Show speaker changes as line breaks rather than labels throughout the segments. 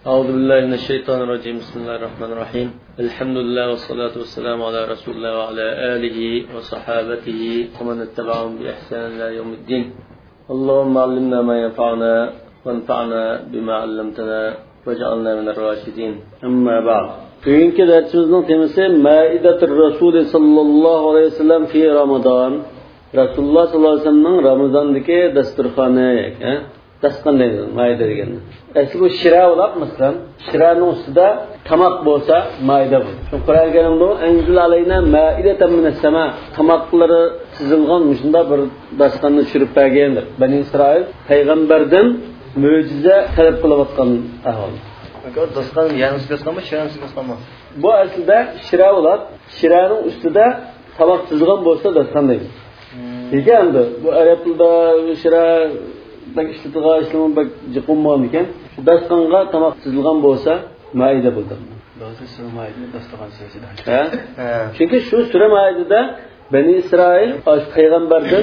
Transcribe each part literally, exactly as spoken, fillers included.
أعوذ بالله من الشيطان الرجيم بسم الله الرحمن الرحيم الحمد لله والصلاة والسلام على رسول الله وعلى آله وصحابته ومن اتبعهم بإحسان إلى يوم الدين اللهم علمنا ما ينفعنا وانفعنا بما علمتنا واجعلنا من الراشدين أما بعد Bugünkü dersimizin temisi Maidatur Rasul sallallahu aleyhi ve sellem fi Ramazan. Rasulullah sallallahu aleyhi ve sellem'in Ramazan'daki dasturxoni, dasturxon deymiz, maida degan. Asli bu shira bo'lib, masalan, shiraning ustida tamoq bo'lsa, maida bu. Shu Qur'on Karimda anzil alayna maidatan minas sama, tamoqlari chizilgan shunda bir dasturxonni tushirib bergandir. Bani Isroil payg'ambardan mo'jiza talab qilayotgan ahvol.
Dasturxon yangi dasturxonmi, shiraning dasturxonmi?
Bu aslida shira bo'lib, shiraning ustida tamoq chizilgan bo'lsa dasturxon deymiz. Endi bu arab tilida shira bak ishlatilgan ishlamu bak jiqonman ekan. Shu dasturxonga tamoq chizilgan bo'lsa, maida bo'ldi.
Do'sti sura maida dasturxon sirasida.
Ha? Chunki shu sura maidada Bani Isroil payg'ambardan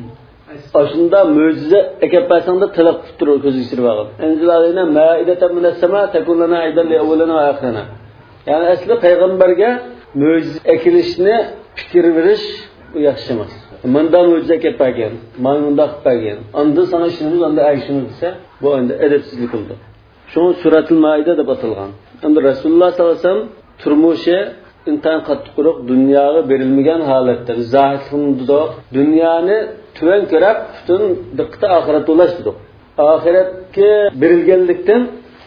Aslında mo'jiza akapasında talab qilib turib ko'z ichirib olgan. Anzilalina maidatan minas sama takunlana aidan li awwalina va akhirina. Ya'ni asli payg'ambarga mo'jiza akilishni fikr berish u yaxshi emas. Manda mo'jiza kelib qolgan, maymunda qilib qolgan. Anda sana ishimiz, anda ayishimiz desa, bu endi adabsizlik bo'ldi. Shu suratul maida deb atalgan. Endi Rasululloh sollallohu alayhi vasallam turmushi intan qattiqroq dunyoga berilmagan holatda zohirda dunyoni tuvan ko'rib, butun diqqati oxiratga ulashdi. Oxiratga berilganlikdan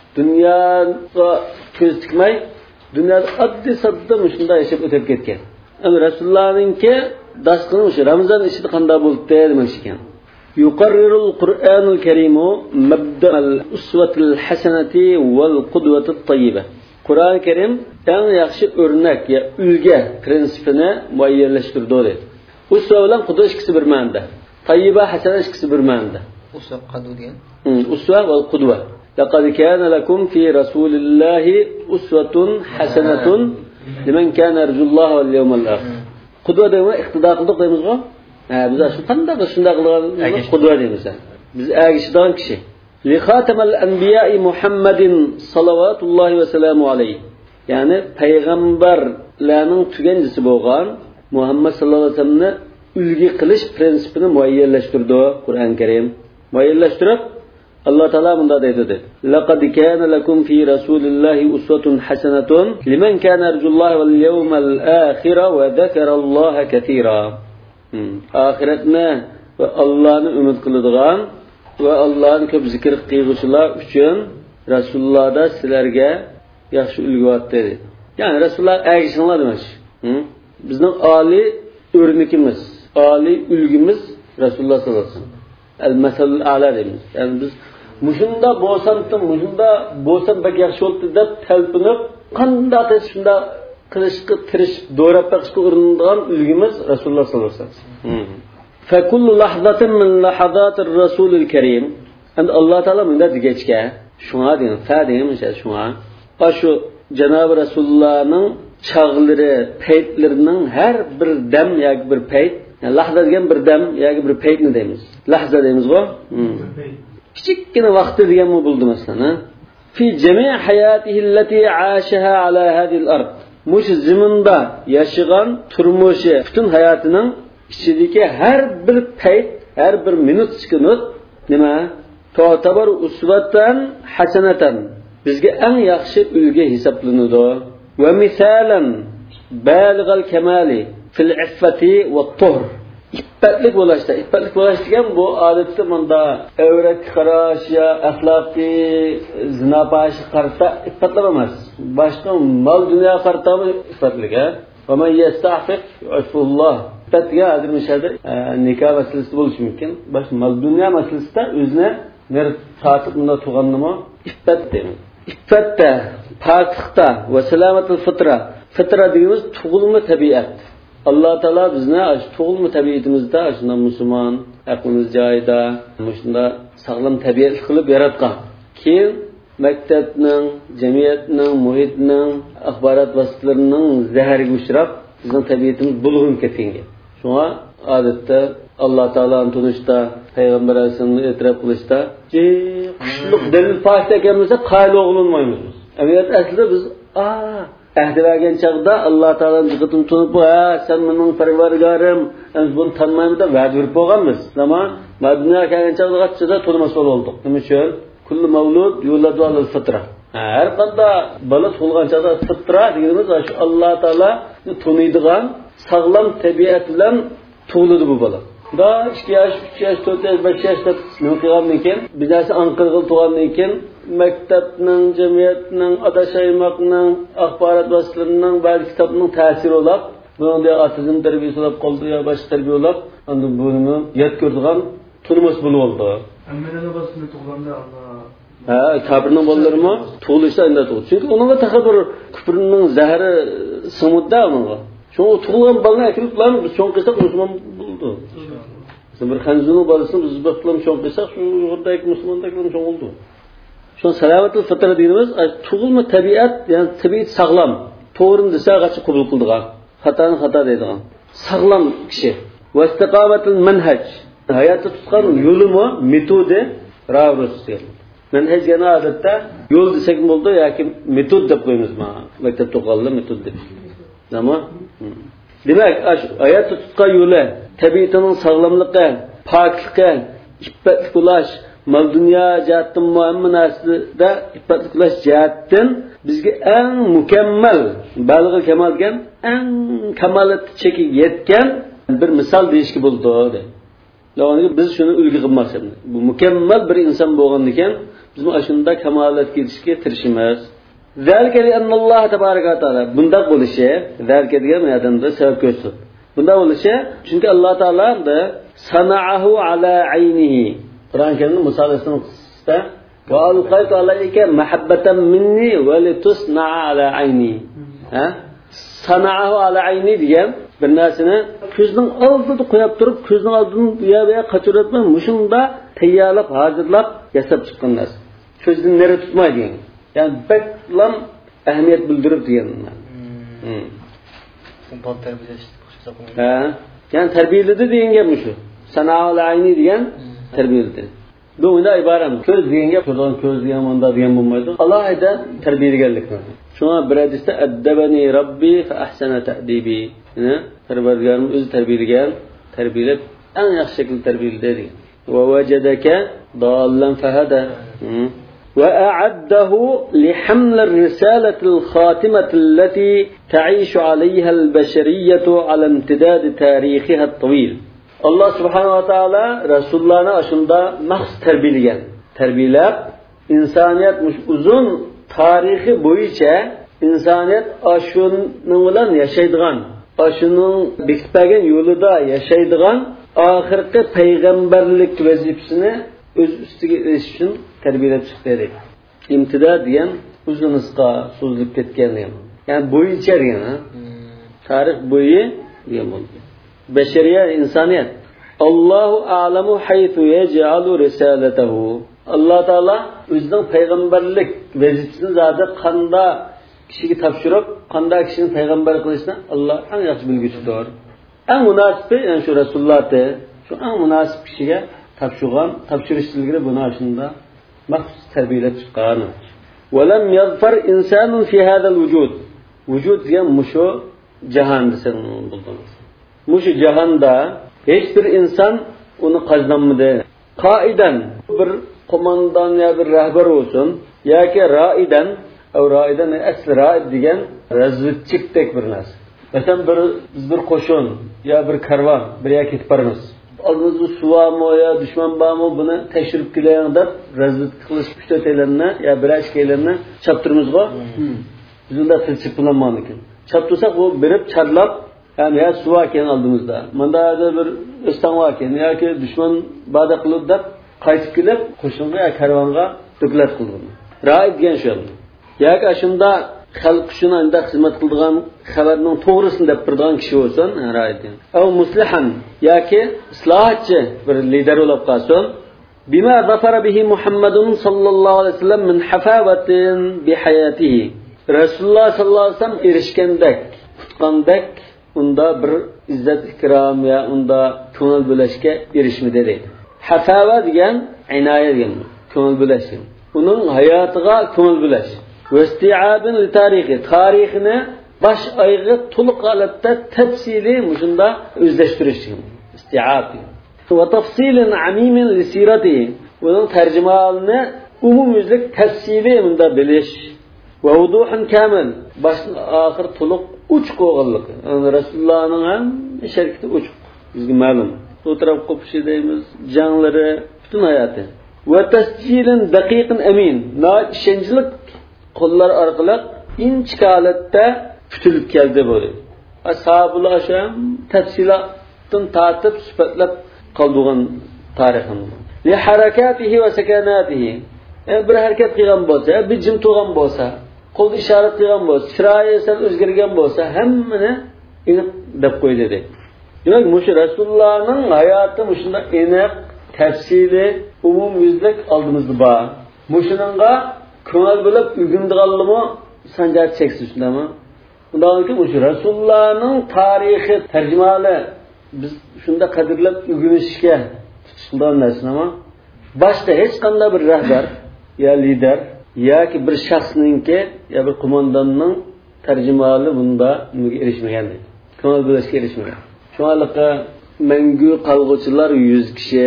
dunyoga ko'z tikmay, dunyoda oddiy sodda shunda yashab o'tib ketgan. Endi Rasulullohninki dasturxon o'sha Ramazon ichida qanday bo'ldi demoqchi ekan. Yuqarrirul Qur'onul Karimu mabda'al uswatil hasanati wal qudwatit tayyibah. Qur'on Karim eng yaxshi o'rnak ya ulga prinsipini muayyanlashtirdi dedi. Usva bilan qudva ikkisi bir ma'noda. Tayyiba hasana ikkisi bir ma'noda.
Usva qudva degan.
Usva va qudva. Laqad kana lakum fi rasulillahi uswatun hasanatun liman kana yarjulloha wal yawmal akhir. Qudva dema iqtido qildik deymizmi? Ha, biz shu qanday shunday qilgan qudva deymiz. Biz agishdan kishi. Li khatamal anbiya'i Muhammadin sallallahu va sallamu alayhi. Ya'ni payg'ambarlarning tuganchisi bo'lgan Muhammad sallallohu alayhi vasallamni ulgi qilish prinsipini muayyanlashtirdi Qur'on Karim. Muayyanlashtirib Alloh taolo bunda deydi. Laqad kana lakum fi rasulillahi uswatun hasanatun liman kana yarjulloha wal yawmal akhir va zakaralloha katira. Oxiratni va Allohni umid qiladigan va Allohni ko'p zikr qiluvchilar uchun Rasulullohda sizlarga yaxshi ulgu bo'ldi dedi. Ya'ni Rasululloh agishinglar demoqchi. Bizning oliy o'rnikimiz, oliy ulgimiz Rasululloh sollallohu alayhi vasallam. Al-masalul a'la deymiz. Ya'ni biz mushunda bo'lsam, mushunda bo'lsam bak yaxshi bo'ldi deb talpinib, qanday shunda qilishga tirishib, do'rab baqishga uringan ulgimiz Rasululloh sollallohu alayhi vasallam. Fa kullu lahzatin min lahazatir rasulil karim. Endi Alloh taolo bunda degechga, shunga deyin, fa deymiz, shunga. Shu Janob Rasulullohning chog'lari, paytlarining har bir dam yoki bir payt, yani lahza degan bir dam yoki bir paytni deymiz. Lahza deymiz-ku. Kichikkina vaqti degan bu bo'ldi masalan. Fi jami' hayatihi allati 'ashaha 'ala hadhihi al-ard. Mush zaminda yashagan turmushi, butun hayotining ichidagi har bir payt, har bir minut sekund nima? To'tabar usvatan hasanatan. Bizga eng yaxshi ulgi hisoblanadi. Va misalan balg'al kamali fil iffati va tuhr. İffetlik bo'lishda, iffetlik bo'lish degan bu odatda menda avrat qarash ya axloqiy zina bashi qarta iffetlik emas. Boshqa mol dunyo qartami iffetlik, ha? Va man yasta'fif yu'fulloh. Iffetga hozir mishada nikoh masalasi bo'lishi mumkin. Boshqa mol dunyo masalasida o'zini ner tatib unda tug'annimi iffet deymiz. İffetda, poklikda va salomatul fitra. Fitra deymiz tug'ilma tabiat. Alloh taolo bizni tug'ilma tabiatimizda shunda musulmon, aqlimiz joyida, shunda sog'lom tabiat qilib yaratgan. Keyin maktabning, jamiyatning, muhitning, axborot vositalarining zahariga uchrab, bizning tabiatimiz bulg'un ketgan. Shunga odatda Alloh taoloni tunishda, payg'ambar alayhisolamni e'tirof qilishda jiq kuchli dalil past ekan bo'lsa qayli o'g'ilmaymiz biz. Amaliyot aslida biz a ahdi bergan chaqda Alloh taolaning jiqitin tunib, "Ha, sen mening parvardigorim, biz buni tanmaymiz" deb va'da berib qo'yganmiz. Ammo Madinaga kelgan chaqda qachida to'lmas bo'ldik. Nima uchun? Kullu mavlud yuladu alal fitra. Har qanday bola tug'ilgan chaqda fitra deganimiz shu Alloh taolo tuniydigan sog'lom tabiat bilan tug'iladi bu bola. Da ikki yosh, uch yosh, to'rt yosh, besh yosh deb nima qilgandan keyin, bizasi anqirg'il tug'andan keyin maktabning, jamiyatning, adashaymoqning, axborot vositalarining, ba'zi kitobning ta'siri olib, bunda otizm tarbiyasi olib qoldi yo boshqa tarbiya olib, endi buni yod ko'rdigan turmush bo'lib oldi.
Hammaning bolasini tug'ganda Alloh
ha, kafirning bolalari tug'ilishda endi tug'di. Chunki uningga taxabbur kufrning zahri sumudda uningga. Shu tug'ilgan balani akilib bilan biz cho'ng qilsak musulmon bo'ldi. Bir xanzuni bolasini biz bilan cho'ng qilsak shu yurdagi musulmonlar bilan cho'ng bo'ldi. Shu salomatul fitra deymiz, tug'ilma tabiat, ya'ni tabiat sog'lom. To'g'rini desa g'achi qabul qildigan, xatoni xato deydigan. Sog'lom kishi. Va istiqomatul manhaj. Hayotda tutgan yo'limi, metodi ravrusi. Manhaj yana odatda yo'l desak bo'ldi yoki metod deb qo'yamiz ma. Maktabda o'qiganlar metod deb. Nima? Demak, hayotda tutgan yo'li, tabiatining sog'lomligi, pokligi, iffat bo'lish, mal dunyo jihatdan muammo narsida iffat bo'lish jihatdan bizga eng mukammal, balig'i kamal degan, eng kamolat chekiga yetgan bir misol deyishga bo'ldi. Ya'ni biz shuni ulgu qilmoqchimiz. Bu mukammal bir inson bo'lgandan keyin biz mana shunda kamolatga yetishga tirishimiz. Zalika li anna Alloh tabaraka va taala bunda bo'lishi, zalika degan ma'noda sabab ko'rsatdi. Bunda bo'lishi chunki Alloh taolo da sana'ahu ala aynihi. Qur'on karimning misolisida va alqaytu alayka mahabbatan minni va litusna'a ala ayni. Ha? Sana'ahu ala ayni degan bir narsani ko'zning oldida qo'yib turib, ko'zning oldidan bu yerga qochirib, mushunda tayyorlab, hozirlab yasab chiqqan narsa. Ko'zdan nari tutmaydigan. Yani beklam ahamiyet bildirib deganlar. Hmm.
Bol tarbiyalash qo'shsa qo'yadi.
Ha, yani tarbiyaladi degan gap shu. Sano'ul ayni degan tarbiyaladi. Bu unda iborat. Ko'z degan gap, ko'zdan ko'z degan onda degan bo'lmaydi. Alohida tarbiyalaganlik. Shuna bir hadisda addabani robbi fa ahsana ta'dibi. Ya'ni Parvardigorim o'zi tarbiyalagan, tarbiyalab eng yaxshi shaklda tarbiyaladi degan. Va wajadaka dallan fahada. وأعده لحمل الرسالة الخاتمة التي تعيش عليها البشرية على امتداد تاريخها الطويل. الله سبحانه وتعالى رسول الله aşında mahs terbileyen, terbilep insaniyet uzun tarihi boyunca insaniyet aşının bilan yaşaydigan, aşının bekitpegen yolunda yaşaydigan ahirki peygamberlik vazifesini öz üstüge erişish uchun tarbiyalab chiqdi dedi. İmtidad degan uzun isqa so'zilib ketgan degan. Ya'ni bo'yicha degan, ha? Tarix bo'yi degan bo'ldi. Bashariyat, insoniyat. Allohu a'lamu haythu yaj'alu risalatahu. Alloh taolo o'zining payg'ambarlik vazifasini zodi qanda kishiga topshirib, qanda kishini payg'ambar qilishni Alloh eng yaxshi bilguchidir. Eng munosib, ya'ni shu rasulullohni, shu eng munosib kishiga topshirgan, topshirishligini buni aslında maxsus tarbiyalab chiqqan. Walam yazfar insanun fi hadha al-wujud. Vujud degan mushu jahon desak bo'ldimiz. Mushu jahonda hech bir inson uni qazonmadi. Qoidan bir qo'mondon yo bir rahbar bo'lsin yoki roidan, aw roidan asli roid degan razvedchikdek bir narsa. Masalan bir biz bir qo'shin yo bir karvon bir yoqqa ketib boramiz. Oldimizda suvarmi yo dushman bormi buni tekshirib kelaylik deb razvedka qilish kuchlarni yo birashkalarni chaptirimizga. Biz unda tilchib bilanman ekan. Chaptirsak u berib charlab, ham ya suva ekan oldimizda. Menda bir o'stan ekan yoki dushman bada qilib deb qaytib kelib qo'shinga yo karvonga to'klat qilgan. Raid degan shu. Yoki shunda xalq uchun unda xizmat qilgan xabarning to'g'risini deb turgan kishi bo'lsin, raid. Aw muslihan yoki islohchi bir lider bo'lib qolsin. Bima zafara bihi Muhammadun sallallohu alayhi vasallam min hafawatin bi hayatihi. Rasululloh sallallohu alayhi vasallam erishgandek, tutgandek unda bir izzat ikrom ya unda ko'ngil bo'lishga erishmadi deydi. Hafawa degan inoya degan. ko'ngil bo'lish. Uning hayotiga ko'ngil bo'lish. Vasti'abin li tarihi, tarixini baş aygı to'liq holatda tafsiliy shunda o'zlashtirish. Isti'ab. Va tafsilin amimin li siratihi. Uning tarjimalini umumyüzlik tafsiliy bunda bilish. Va vuduhun kamil, başdan oxir to'liq uch qo'g'inlik. Rasulullohning ham sharikati uch. Bizga ma'lum. O'tirib qo'pishi deymiz, janglari, butun hayoti. Va tasjilin daqiqin amin. Na ishonchlik qo'llar orqali inchik holatda tutilib keldi bo'ldi. Ashablar ham tafsilotdan tatib sifatlab qoldigan tarixini. Li harakatihi va sakanatihi. Bir harakat qilgan bo'lsa, bir jim turgan bo'lsa, qo'l ishorat qilgan bo'lsa, chiroyi sal o'zgargan bo'lsa, hammani aniq deb qo'ydi dedi. Demak, mush Rasulullohning hayoti mushunda aniq, tafsili, umumyuzlik oldimizda bor. Mushiningga ko'ngil bo'lib o'rganganligimi sanjat cheksiz shundami? Undan keyin mush Rasulullohning tarixi tarjimali biz shunda qadrlab o'rganishga tutishgan narsami? Boshqa hech qanday bir rahbar ya lider yoki bir shaxsningki ya bir qo'mondonning tarjimali bunda nimaga erishmagan deydi. Ko'ngil bo'lishga erishmagan. Shuningdek, mangu qolg'uvchilar yuz kishi,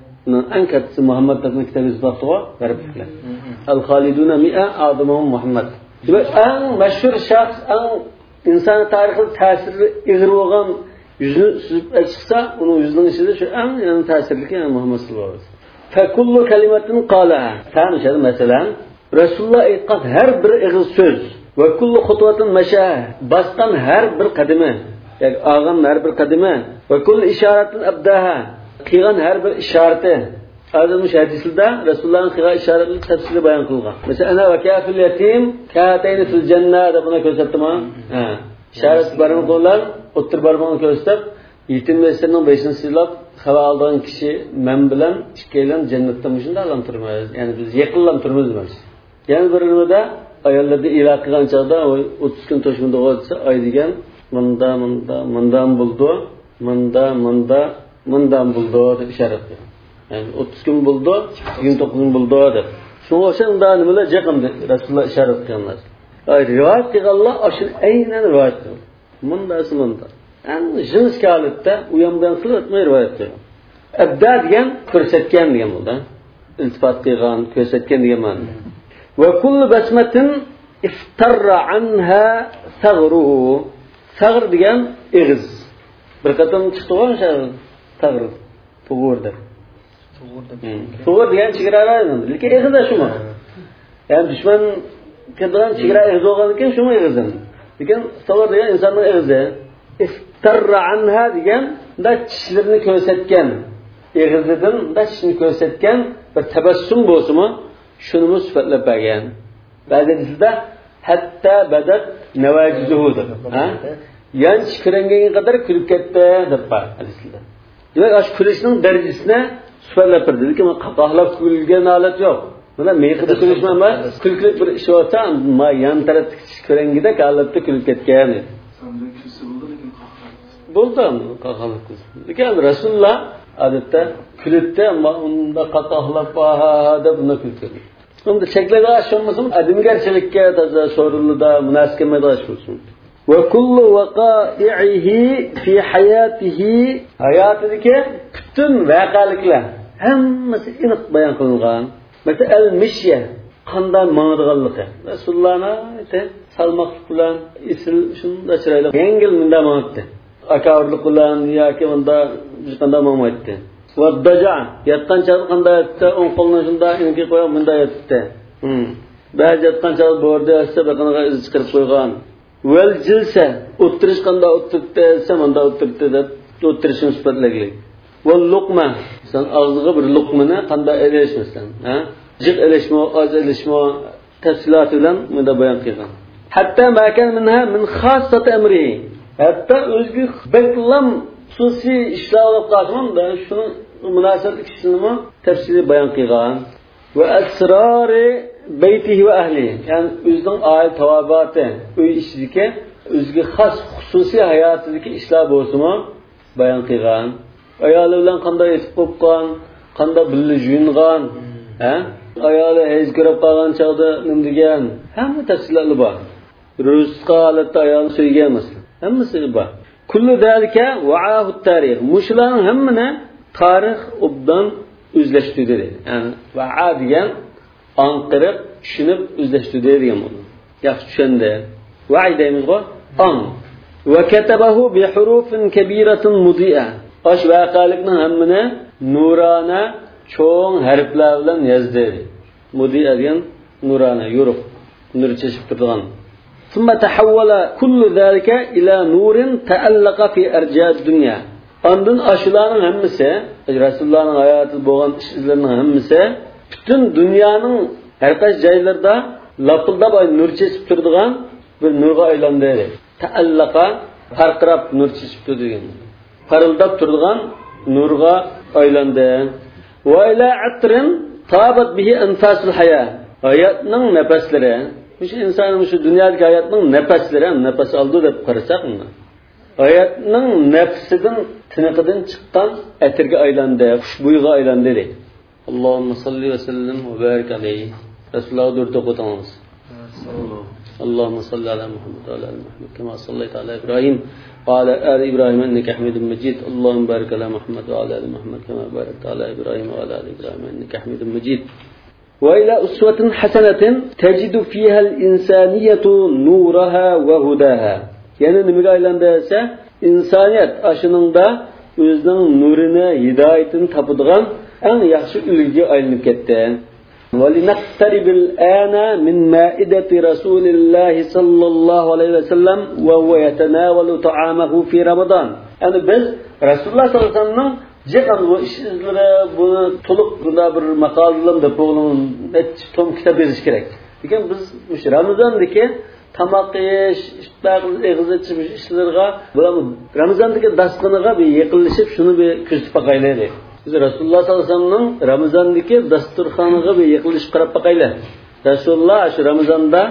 eng kattasi Muhammad ibn kitobida bor, g'arbliklar. Al-Khaliduna mi'a a'zamuhum Muhammad. Demak, eng mashhur shaxs, eng inson tarixida ta'siri ig'ir bo'lgan yuzni suzib chiqsa, uning yuzining ichida shu eng ta'sirli Muhammad sallallohu alayhi vasallam. فكل كلمة قالها ثاني مثلا رسول الله aytgan har bir ig'iz so'z va kullu xutvatin mashaha bastan har bir qadami yoki olgan har bir qadami va kullu ishoratin abdaha qilgan har bir ishorati azim hadislarda Rasulullohning qilgan ishoratini tafsili bayon qilgan. Mesela ana va kafil yatim kaatayni fil janna deb buni ko'rsatdimi? Ha. Ishorat barmoq qo'llar o'ttir barmoqni ko'rsatib yetim mesirning besini silab xabar olgan kishi men bilan ikkalan jannatda shunda alam turmaymiz. Ya'ni biz yaqinlam turmiz demak. Yana birida ayollarda ila qilgan chaqda o'ttiz kun to'shmunda o'tsa ay degan munda munda mundan buldi, munda munda mundan buldi deb ishorat qilgan. Ya'ni o'ttiz kun buldi, yigirma to'qqiz kun buldi deb. Shunga o'xshanda nimalar jaqimdi Rasululloh ishorat qilganlar. Ay rivoyat qilganlar ashun aynan rivoyat qildi. Mundasi munda. Yani jinski holatda u ham bilan qilib o'tmay rivoyat qilgan. Abda degan ko'rsatgan degan bo'ldi. Iltifot qilgan, ko'rsatgan degan ma'no. Va kullu basmatin iftarra anha sagruhu. Sagr degan ig'iz. Bir qatam chiqdi o'sha sagr. To'g'ridir. To'g'ridir. To'g'ri degan chegaralar endi. Lekin ig'iz shumi? Yani dushman kelgan chegara ig'iz bo'lgandan keyin shumi ig'izim. Lekin sagr degan insonning ig'izi. İftarra anha degan da tishlarini ko'rsatgan, eg'izidan da tishni ko'rsatgan bir tabassum bo'lsa-mu, shuni sifatlab bergan. Ba'zida hatta badat nawajizuhu deb, ha? Yanch kiranganga qadar kulib ketdi deb bor hadisda. Demak, ash kulishning darajasini sifatlab berdi. Lekin qaqohlab kulgan holat yo'q. Mana meyqida kulishman emas, kulklik bir ish bo'lsa, ma yan tarafda kirangida holatda kulib ketgan. Bo'ldim qaqohlab kuz. Lekin Rasululloh odatda kulibdi, ammo unda qaqohlab deb buni kuldi. Unda cheklada asholmasam, adimgarchilikka toza so'rinida munosib kelmaydigan bo'lsin. Va kullu waqa'ihi fi hayatihi hayotidagi butun voqealiklar hammasi aniq bayon qilingan. Masalan, al-mishya qanday ma'nodanligi. Rasulullohning aytdi, salmoqlik bilan isil shunda chiroyli yengil munda ma'noda. Akavrlik bilan yoki unda qanday ma'noda. Va daja yatgan chaq qanday aytdi, o'ng qo'lni shunda inki qo'yib bunda aytdi. Hmm. Ba'zi yatgan chaq borda esa baqanaga iz chiqarib qo'ygan. Val jilsa o'tirish qanday o'tirdi, esa bunda o'tirdi deb o'tirishni sifatlagan. Val luqma san og'ziga bir luqmani qanday elishmasan, ha? Jiq elishmo, oz elishmo tafsilot bilan bunda bayon qilgan. Hatta makan minha min khassat amri. Hatta o'zga beklam xususiy ishlar olib qolganda shuni munosabatli kishini tafsili bayon qilgan. Va asrori baytihi va ahli. Ya'ni o'zining oila tavobati, uy ishidagi o'ziga xos xususiy hayotidagi ishlar bo'lsa-mu bayon qilgan. Ayoli bilan qanday etib qo'ygan, qanday birga yuyingan, ha? ayoli hech ko'rib qolgan chog'da nima degan, hamma tafsilotlar bor. Rizqi holatda ayolni so'ygan emasmi? Hammasi bor. Kullu zalika wa'ahu tarix. Mushlarning hammani tarix obdan o'zlashtirdi dedi. Ya'ni va'a degan anqirib, tushunib o'zlashtirdi degan bo'ldi. Yaxshi tushunde. Va'i deymiz-ku, an. Wa katabahu bi hurufin kabiratin mudi'a. Osh vaqalikning hammani nurona cho'ng harflar bilan yozdi. Mudi'a degan nurona, yo'ruq, nur chechib turgan. ثم تحول كل ذلك إلى نور تألق في أرجاء الدنيا. Ondan aşılarning hammasi, Rasulullohning hayoti bo'lgan ishlarning hammasi butun dunyoning har qaysi joylarida lapildab nur chechib turadigan bir nurga aylandi. Ta'allaqa farqirab nur chechib turadigan. Parildab turadigan nurga aylandi. Va ila atrin tabat bihi anfasul haya. Hayotning nafaslari, shu insonning shu dunyodagi hayotning nafaslari, nafas oldi deb qarasaqmi? Hayotning nafsidan, tiniqidan chiqqan atirga aylandi, xushbo'yga aylandi deydi. Allohumma salli va sallim va barik alayhi. Rasululloh durda qo'tamiz. Allohumma salli ala Muhammad va ala ali Muhammad kama sallayta ala Ibrohim va ala ali Ibrohim innaka Hamidum Majid. Allohumma barik ala Muhammad va ala ali Muhammad kama barakta ala Ibrohim va ala ali Ibrohim innaka Hamidum Majid. وإلى أسوة حسنة تجد فيها الإنسانية نورها وهداها. Yani nimaga aylandi desa, insoniyat ashuningda o'zining nurini, hidoyatini topadigan eng yaxshi ulgiga aylanib ketdi. وَلِنَقْتَرِبِ الْآنَ مِنْ مَائِدَةِ رَسُولِ اللَّهِ صَلَّى اللَّهُ عَلَيْهِ وَسَلَّمَ وَهُوَ يَتَنَاوَلُ طَعَامَهُ فِي رَمَضَانَ. Yani biz Rasulullah sallallahu aleyhi ve sellem'nin Jekan bu işleri bunu toluq bunda bir maqalalarında program et tom kitap yazış gerek. Lekin biz mush Ramazondagi tamoq yeyish, ishtaqli eg'izichish ishlarga, bular Ramazondagi dasturxonga bir yiqilishib, shuni bir kuzatib baqaylaydi. Biz Rasululloh sollallohu alayhi vasallamning Ramazondagi dasturxoniga bir yiqilishib qarab baqaylar. Rasululloh shu Ramazonda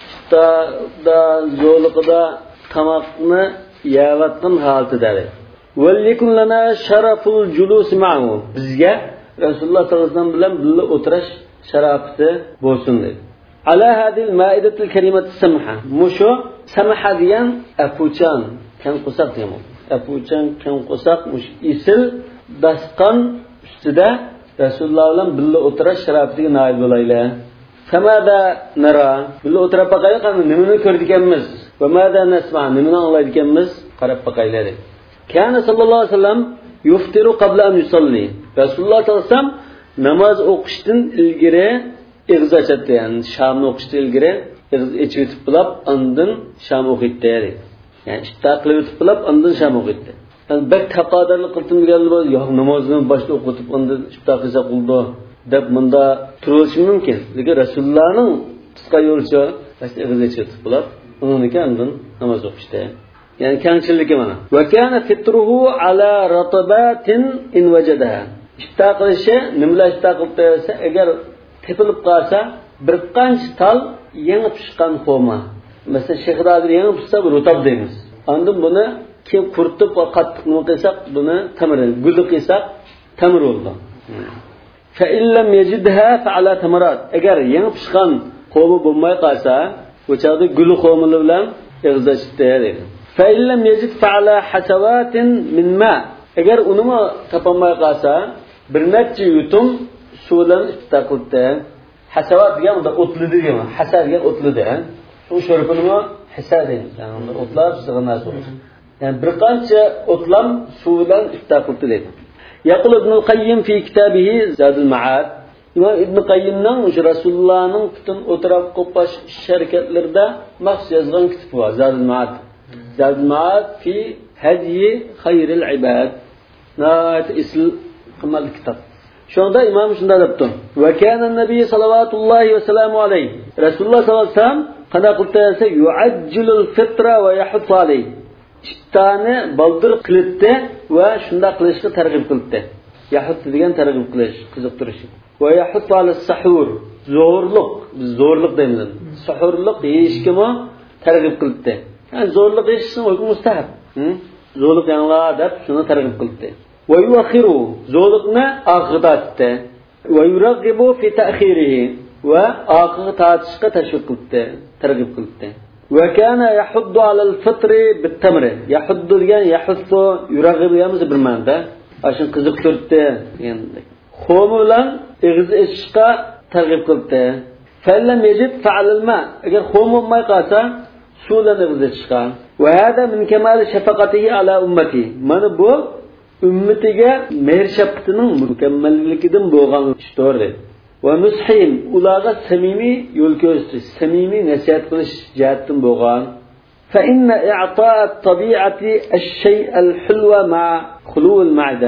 da zo'liqida tamoqni yeyotgan holatida وَلْيَكُنْ لَنَا شَرَفُ الْجُلُوسِ مَعَهُ. Bizga Rasululloh sollallohu alayhi vasallam bilan birga o'tirish sharafati bo'lsin dedi. Ala hadil maidatul karimati samha. Musho samha degan apuchan, kan qo'saq demoq. Apuchan, kan qo'saq mush isil dasqon ustida Rasululloh bilan birga o'tirish sharafatiga nail bo'laylar. Famada nara. Birga o'tirib baqaylik, nimani ko'rdiganmiz? Va mada nasma, nimani anglaydiganmiz? Qarab baqaylar. Kana sallallohu alayhi vasallam yuftiru qabla an yusalli. Rasululloh sallallohu alayhi vasallam namoz o'qishdan ilgari ig'iz ochadi, ya'ni shamni o'qishdan ilgari ig'iz ichib o'tib bo'lib, undan sham o'qiydi. Ya'ni ishtaqli o'tib bo'lib, undan sham o'qiydi. Yani bir taqodarlik qildim deganlar bor, yo'q namozni boshda o'qitib, undan ishtaqlisa qildi deb bunda turishi mumkin. Lekin Rasulullohning qisqa yo'lcha ig'iz ichib o'tib bo'lib, undan namoz o'qishdi. Yani kengchiligi mana. Va kana fitruhu ala ratabatin in wajadaha. İshtaqlishi, nimlar ishtaqilib desa, agar tepilib qolsa, bir qancha tal yangi pishgan xoma. Masalan, shehradir yangi pishsa, rutab deymiz. Ondan buni kim quritib va qattiq nima qilsak, buni tamir, gul qilsak, tamir bo'ldi. Fa illam yajidha fa ala tamarat. Agar yangi pishgan xoma bo'lmay qolsa, o'chada gul xomalar bilan eg'izlashibdi deydi. فَإِلَّمْ يَجِدْ فَعَلَى حَسَوَاتٍ مِنْ مَاءٍ. Eğer onu tapamay qalsa, bir neçe yutum sudan istaqildi. Hasavat degan unda o'tli degan, hasad degan o'tli de. Shu shorpini hasad deymiz. Yani o'tlar sig'anas bo'ladi. Yani bir qancha o'tlam sudan istaqildi deydi. Yaqul ibn al-Qayyim fi kitabihi Zadul Ma'ad. İmam İbn Qayyimning Rasulullohning butun o'tirib qo'pash sharikatlarda maxsus yozgan kitobi bor, Zadul Ma'ad. Zadul Ma'ad fi hadi khayril ibad. Nat isl qimal kitob. Shunda imom shunda debdi. Va kana nabiy sallallohu va sallamu alayhi. Rasululloh sallallohu alayhi vasallam qana qilsa yu'ajjilul fitra va yahut alayhi. Iftani baldir qilibdi va shunda qilishga targ'ib qilibdi. Yahut degan targ'ib qilish, qiziqtirish. Va yahut alas sahur, zo'rliq, biz zo'rliq deymiz. Sahurliq yeyishga targ'ib qilibdi. Yani zo'rliq yeyishni o'zi mustahab. Zo'rliq yanglar deb shuni targ'ib qilibdi. Va yuakhiru, zo'rliqni ag'datdi. va yuraghibu fi ta'khirihi va oxirgi tatishga tashviq qildi, targ'ib qildi. Va kana yahuddu ala al-fitri bit-tamr. Yahuddu degan yahuddu yuraghibu yamiz bir ma'noda. Ashun qiziq turtdi endi. Xo'mi bilan ig'iz ichishga targ'ib qildi. Fallam yajid fa'al-ma. Agar xo'mi bo'lmay qolsa, suv bilan ig'iz ichishga. Va hada min kamal shafaqatihi ala ummati. Mana bu ummatiga mehr shafqatining mukammalligidan bo'lgan ishdir. Va nushim ularga samimiy yo'l ko'rsatish, samimiy nasihat qilish jihatdan bo'lgan. Fa inna i'ta'a at-tabi'ati ash-shay' al-hulwa ma'a khulu' al-ma'da.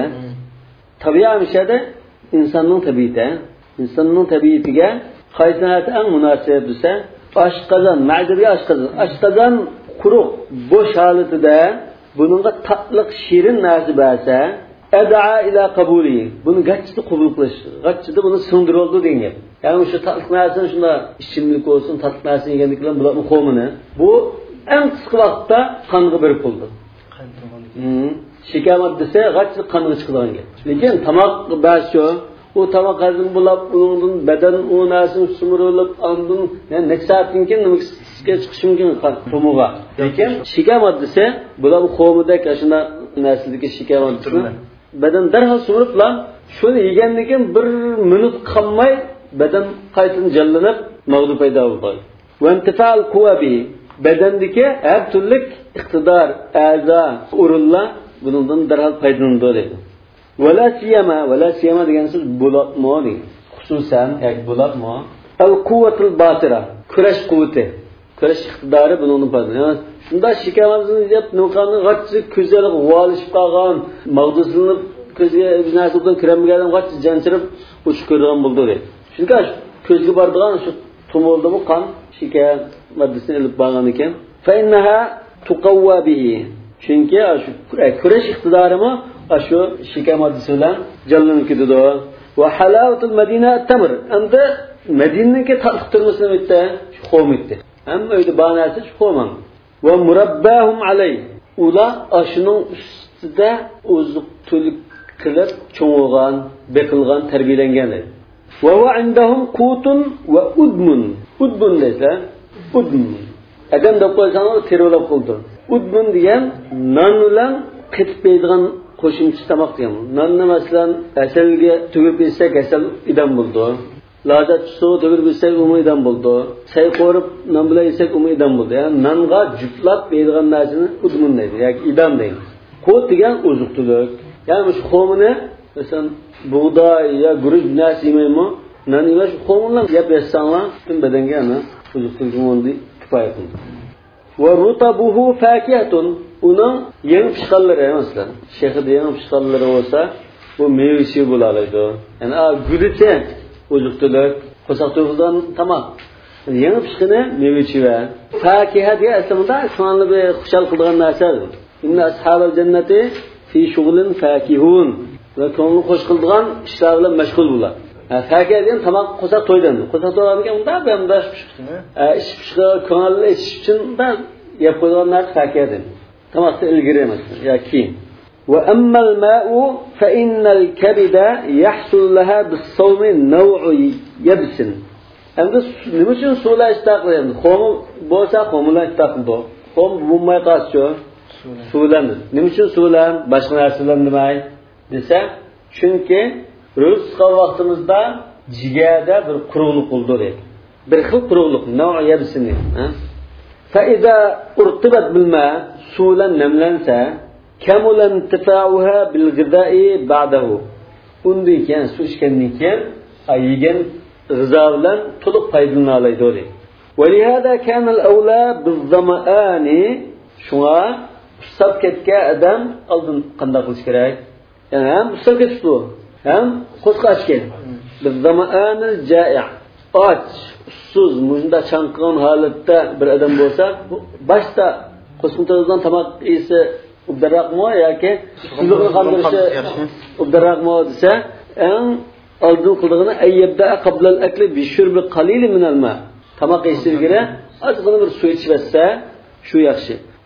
Tabi'a mishada insonning tabiati, insonning tabiatiga qaysi eng munosib bo'lsa, oshqozon, ma'daga oshqozon, oshqozon quruq, bo'sh holatida buningga tatliq shirin narsa bo'lsa, ad'a ila qabuli. Buni g'achchida qabul qilish, g'achchida buni singdirildi degan gap. Ya'ni o'sha tatliq narsani shunda ichimlik bo'lsin, tatliq narsa yeganlik bilan bularni qo'mini. Bu eng qisqa vaqtda qonga berib bo'ldi. Qon turgan. Shikamat desa g'achchida qonga chiqadigan gap. Lekin tomoq basho u tomoq hazm bo'lib, uningdan badan u narsani sumurilib, ondan necha soatdan keyin nimaga chiqishi mumkin tomoqqa. Lekin shikamat desa bular qo'midek shunda narsadagi shikamat badan darhol sumuriblar, shuni yegandan keyin bir minut qolmay badan qaytadan jallanib, mag'du paydo bo'ladi. Va intifal quwabi badandagi har turli iqtidor, a'zo, o'rinlar bundan darhol foydalanadi. Wala siyama, wala siyama degan so'z bo'laqmo deydi. Xususan, yoki bo'laqmo al-quwwatul batira, kurash quvvati, kurash iqtidori bundan foydalanadi. Shunda shikamatni deb nuqonni g'achchi ko'zalib g'olishib qolgan, mag'dusilinib ko'zga narsadan kiramagan g'achchi janchirib o'ch ko'rgan bo'ldi deydi. Chunki ko'zga boradigan shu tumoldimi qon shikamat moddasini olib borgan ekan. Fa innaha tuqawwa bihi. Chunki shu kurash iqtidorimi shu shikamat moddasi bilan jallanib ketadi. Va halawatul madina at-tamr. Endi Madinaga taqdirmasini bitta xo'mitdi. Hamma uyda banasi xo'man. Va murabbahum alay. Ular ashuning ustida oziq-tulik qilib cho'ng'ilgan, beqilgan, tarbiyalangan edi. Va va indahum qutun va udmun. Udmun desa, udmun. Adam deb qo'ysangiz terolab qoldi. Udmun degan non bilan qetib beradigan qo'shimcha tamoq degan. Nonni masalan asalga tugib bersak, asal idam bo'ldi. Lazat suv tugib bersak, umidam bo'ldi. Say qo'rib non bilan yesak, umidam bo'ldi. Ya'ni nonga juplab beradigan narsani udmun deydi, yoki idam deydi. Qut degan oziq-tulik. Ya'ni shu xomini masalan buğday ya guruch narsa yemaymi? Non emas, xomini yeb yersanglar, butun badanga ana oziq-tulik bo'ldi, kifoya qildi. Va rutabuhu fakihatun. Uning yangi pishqanlari masalan, shehida yangi pishqanlari bo'lsa, bu mevasi bo'ladi. Ya'ni a guruchi oziq-tulik, qo'saq to'g'ridan tamom. Yangi pishqani mevasi va fakiha deya aslida shunni bir xushal qilgan narsa. Inna ashabal jannati fi shug'lin fakihun. Va ko'ngil xush qiladigan ishlar bilan mashg'ul bo'ladi. Fakiha degan tamom qo'saq to'ydan. Qo'saq to'ydan unda bunda pishqani, ish pishqi, ko'ngilli ish uchun da yeb qo'ygan narsa fakihadir. Tamoqda ilgari emas, yoki va ammal ma'u fa innal kabida yahsul laha bis-sawm naw'u yabsin. Endi nima uchun suvlar istaqlaydi? Xom bo'lsa xomlar istaqlaydi. Xom bo'lmay qolsa suvlanadi. Nima uchun suvlan, boshqa narsalar nimay desa, chunki rizq vaqtimizda jigarda bir quruqlik bo'ldi. Bir xil quruqlik, naw'u yabsin. Fa iza urtibat bil ma suvlan namlansa kamula intifa'uha bil ghida'i ba'dahu. Undan keyin suv ichgandan keyin yegan g'izo bilan to'liq foydalana oladi. Va lihada kana al-awla biz-zama'ani shunga ustab ketgan odam oldin qanday qilish kerak? Ya'ni ham ustab ketdi, ham qo'zqashgan. Biz-zama'an al-ja'i' och, ussuz, munda chanqon holatda bir odam bo'lsa, boshda qo'sqintadan tamoq yesa uddaraqmo yoki suvni qandirishi uddaraqmo desa, eng oldin qildig'ini ayyabda qabla al-akli bi shurbi qalil min al-ma. Tamoq yeyishga ozgina bir suv ichsa, shu yaxshi.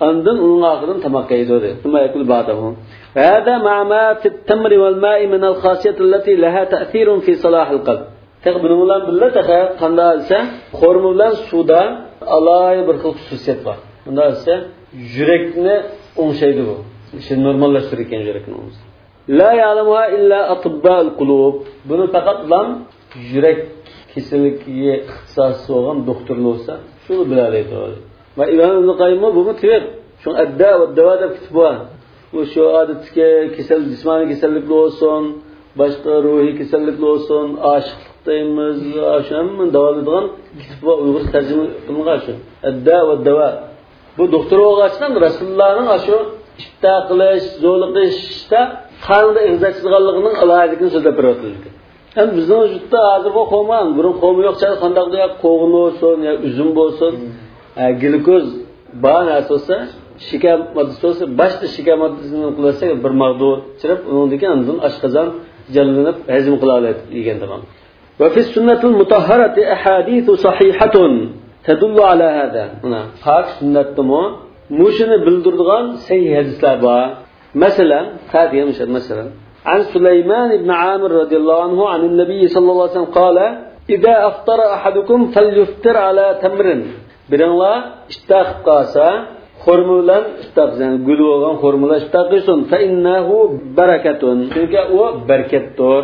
Ondan onun axirin tamakka yeydi dedi. Tuma yakul ba'dahu. Hada ma'a ma fi at-tamri wal ma'i min al-khasiyat allati laha ta'thirun fi salah al-qalb. Tek bunun bilan birga taqa qanda ise xorma bilan suvda alay bir xil xususiyat bor. Bunda ise yurakni o'ngshaydi bu. Shu normallashtirar yurakni. La ya'lamuha illa atibba'ul qulub. Buni faqat bilan yurak kasalligiga ixtisosi bo'lgan doktorlar bo'lsa, shuni biladi. Va Ibn Ibn Qayyim bu mutlaq shu adda va davo deb kitib bor. Bu shu odatga kasal jismoniy kasalliklar bo'lsin, boshqa ruhiy kasalliklar bo'lsin, oshiqlik deymiz, asham davolaydigan kitib bor. Uyg'ur tarjima qilingan shu. Adda va davo. Bu doktor bo'lgandan Rasulullohning shu ishta qilish, zo'liqishda qanday egizakchiligini alohidligini so'zlab beryapti. Hem bizning vujudda hozir bu qo'man, burun qo'mi yo'q, qandaqda ya qo'g'in bo'lsin, yo uzum bo'lsin, glikoz bor narsa, shikar moddasi bo'lsa, boshda shikar moddasini qilsa bir maqdo chirib, undan keyin oshqozon jallanib hazm qila oladi degan tamam. Va fi sunnatul mutahharati ahadithu sahihatun tadullu ala hada. Mana haq sunnatdimi mushuni bildiradigan sahih hadislar bor. Masalan, hadiya misal masalan عن سليمان بن عامر رضي الله عنه عن النبي صلى الله عليه وسلم قال إذا أفطر أحدكم فليفطر على تمر برنلا اشتاق قاسا خرمولا اشتاق يعني قلوغان خرمولا اشتاقسون فإنه بركة تلك هو بركة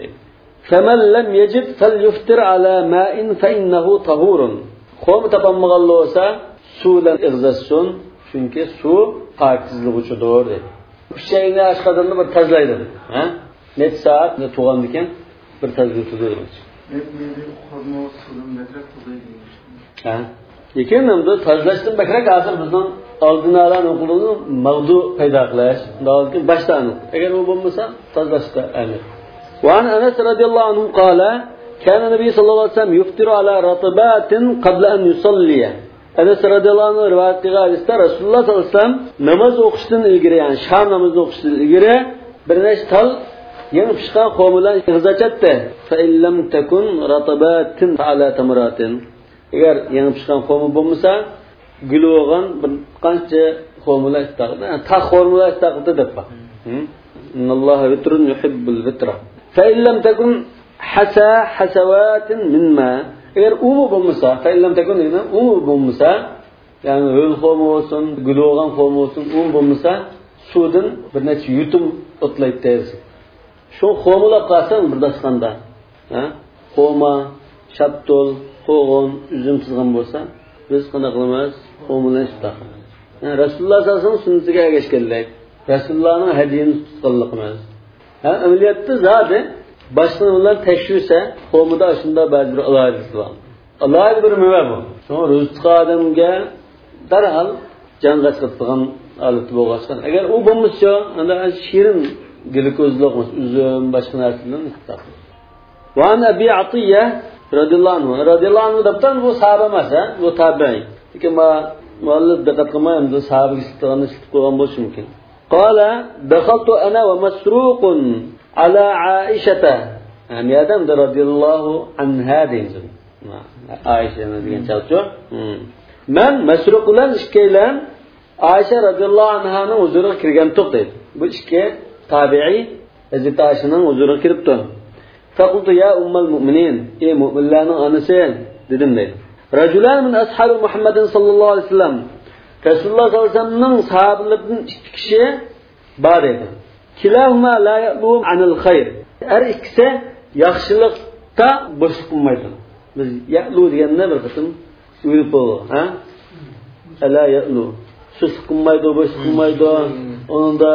فمن لم يجد فليفطر على ماء فإنه طهور خرم تفهمغلوسا سولا إغزاسون çünkü su pakizlik uçudur dedi. Bu şeyini aşkadırını bir tazlaydı. Ha? Net saat ne tuğan diken bir tazlaydı diyor.
Net neydi? Xazma sılın metrek tuzaydı.
Ha? Yekin namda tazlaştın bakrek asır bizden aldığını alan okulunu mağdu payda kılaş. Dağılırken baştan. Eğer o bulmasa tazlaştı emir. Ve an Enes radiyallahu anhu kâle kâne Nebi sallallahu aleyhi ve sellem yuftiru ala ratibatin qabla en yusalliye. Enes radıyallahu anh rivayetliği hadiste Resulullah sallallahu aleyhi ve sellem namaz okuştan ilgiri yani şam namazı okuştan ilgiri bir neç tal yeni pişkan qo'milar g'izachatdi. Fa illam takun ratabatin ala tamratin. Agar yeni pishgan qo'mi bo'lmasa, gul bo'lgan bir qancha qo'milar istaqdi. Ta qo'milar istaqdi deb baq. Innalloha vitrun yuhibbul vitra. Fa illam takun hasa hasawatin minma. Eğer umu bo'lmasa, fa illam takun deydi, umu bo'lmasa, ya'ni ho'l qo'mi bo'lsin, gul bo'lgan qo'mi bo'lsin, um bo'lmasa, suvdan bir necha yutum o'tlaydi dersin. Şu qo'milab qolsam bir dastonda, ha? Qo'ma, shabtol, qo'g'on, uzum chizgan bo'lsa, biz qana qilamiz? Qo'milan istaqamiz. Ha, Rasululloh sallallohu alayhi vasallam sunnatiga ergashganlar. Rasulullohning hadiyini tutganligimiz. Ha, amaliyotda zodi boshqa bilan tekshirsa, qo'mida shunda ba'zi bir alohidlik bor. Alohid bir meva bu. Şu rizqi odamga darhol jon qasqatgan olati bo'lgan. Agar u bo'lmasa, unda shirin glukozlik uzum boshqa narsalarni istaqdi. Va an Abi Atiyya radhiyallohu anhu radhiyallohu anhu dabtan bu sahaba emas, bu tabi'in. Lekin ma muallif diqqat qilmayam, bu sahabaga istaqani istib qo'ygan bo'lishi mumkin. Qala dakhaltu ana wa masruqun ala Aisha. Yani adam da radhiyallohu anha deydi. Aisha degan chalcho. Men masruq bilan ishkaylan Aisha radhiyallohu anhaning huzuriga kirgan to'xtaydi. Bu ishga tabi'i Hazreti Aishaning huzuriga kiribdi. Faqultu ya ummul mu'minin, ey mu'minlarning onasi dedim deydi. Rajulan min ashabi Muhammadin sallallohu alayhi vasallam. Rasululloh sallallohu alayhi vasallamning sahabalaridan ikki kishi bor edi. Kilahuma la ya'lum anil khayr. Har ikkisi yaxshilikda bo'sh qilmaydi. Biz ya'lu deganda bir qitim o'ylab bo'ldi, ha? Ala ya'lu. Sus qilmaydi, bo'sh qilmaydi. Unda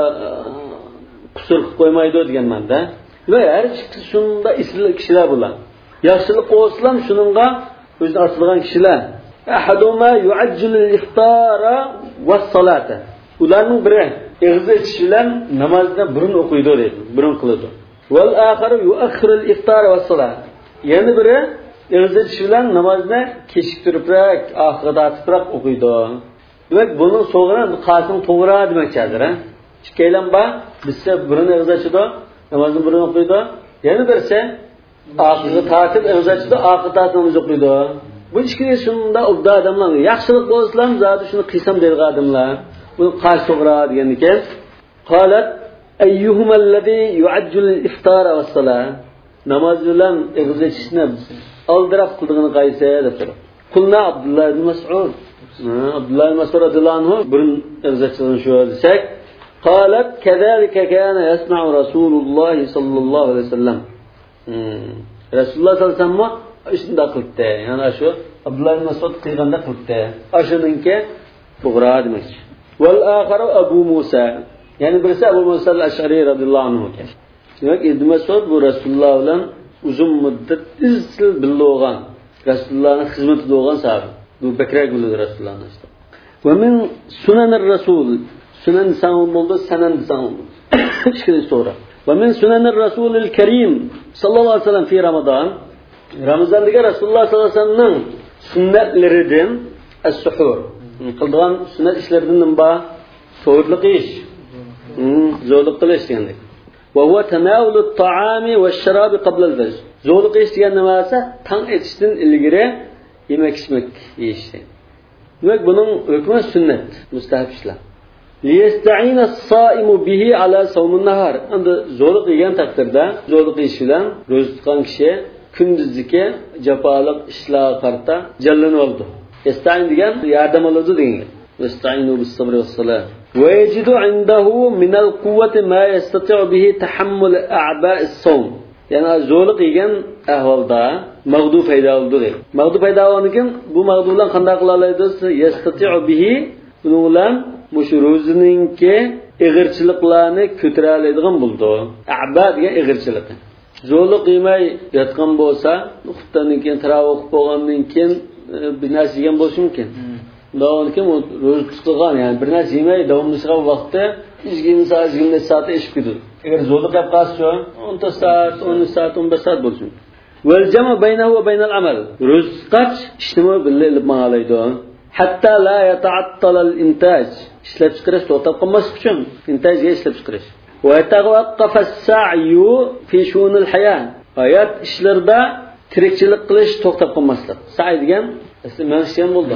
qusur qilib qo'ymaydi degan ma'noda. Va har ikkisi shunda isli kishilar bular. Yaxshilik qilsam shuningga o'zini asılgan kishilar. Ahaduma yu'ajjilu al-iftara was-salata. Ularning biri eg'iz ichish bilan namozni burun o'qiydi deydi, burun qiladi. Wal akharu yu'akhkhiru al-iftara was-salat. Yana biri eg'iz ichish bilan namozni kechiktiribroq, oxirida atibroq o'qiydi. Demak, buning so'g'ini qasim to'g'ri demakchadir, ha? Ikkaylan ba, bizsa burun eg'iz ichida, namozni burun o'qiydi. Yana birsa oxirida tatib eg'iz ichida, oxirida namoz o'qiydi. Bu ikki shunda obda odamlar yaxshilik bo'lsalar, zodi shuni qilsam deydigan odamlar. Bu qarshi to'g'ri degan ekan. Qalat ayyuhuma alladhi yu'ajjilu al-iftar va as-salat. Namoz bilan ig'zishni oldirab qildig'ini qaysi deb so'radi. Qulna Abdullah ibn Mas'ud. Abdullah ibn Mas'ud radhiyallohu anhu burun ig'zishni shu desak, qalat kadhalika kana yasna'u Rasululloh sallallohu alayhi vasallam. Rasululloh sallallohu alayhi vasallam shunda qildi. Ya'ni shu Abdullah ibn Mas'ud qilganda qildi. Ashuningki to'g'ri demoqchi. Wal akharu Abu Musa. Ya'ni birisi Abu Musa al-Ash'ari radhiyallohu anhu ekan. Demak, Ibn Mas'ud bu Rasululloh bilan uzun muddat izchil birga bo'lgan, Rasulullohning xizmatida bo'lgan sahoba. Bu bakrak bo'ldi Rasulullohning işte. Va min sunanir rasul. Sunan sanun bo'ldi, sanan sanun. Ishkili so'ra. Va min sunanir rasulil karim sallallohu alayhi vasallam fi Ramazon. Ramazondagi Rasululloh sallallohu alayhi vasallamning sunnatlaridan as-suhur. Qilgan sunnat ishlaridan nima? So'rliq ish. Zo'rliq qilish degandek. Va huwa tanawul at-ta'ami wash-sharabi qabla al-fajr. Zo'rliq ish degan nima esa tong etishdan ilgari yemek ichmak yeyish. Demak, buning hukmi sunnat, mustahab ishlar. Liyasta'ina as-sa'imu bihi ala sawmin nahar. Endi zo'rliq degan taqdirda zo'rliq ish bilan ro'za tutgan kishi kunduzdagi jafoliq ishlar qarta jallanib oldi. Yasta'in degan yordam oladi degan. Yasta'inu bis-sabri was-salat. Wa yajidu 'indahu min al-quwwati ma yastati'u bihi tahammul a'ba' as-sawm. Ya'ni zo'rliq degan ahvolda mag'du paydo bo'ldi. Mag'du paydo bo'lgandan bu mag'du bilan qanday qila oladi? Yastati'u bihi buni bilan mushu ro'ziningki ig'irchiliklarni ko'tara oladigan bo'ldi. A'ba degan ig'irchilik. Zo'rliq yemay yotgan bo'lsa, xuftandan keyin taravih bo'lgandan keyin bir narsa yegan bo'lishi mumkin. Davomli kim ro'za tutgan, ya'ni bir narsa yemay davomlashgan vaqtda yigirma soat, yigirma soat ishib ketadi. Agar zo'rliq qilib qolsa, o'n soat, o'n soat, o'n besh soat bo'lsin. Wal jama baynahu va baynal amal. Ro'zqach ishtimi birga ilib ma'alaydi. Hatta la yata'attal al-intaj. Ishlab chiqarish to'xtab qolmas uchun intajga ishlab chiqarish. Va yatawaqqaf as-sa'yu fi shun al-hayat. Hayot ishlarda tirikchilik qilish to'xtab qolmaslik. Sa'i degan istimashgan bo'ldi.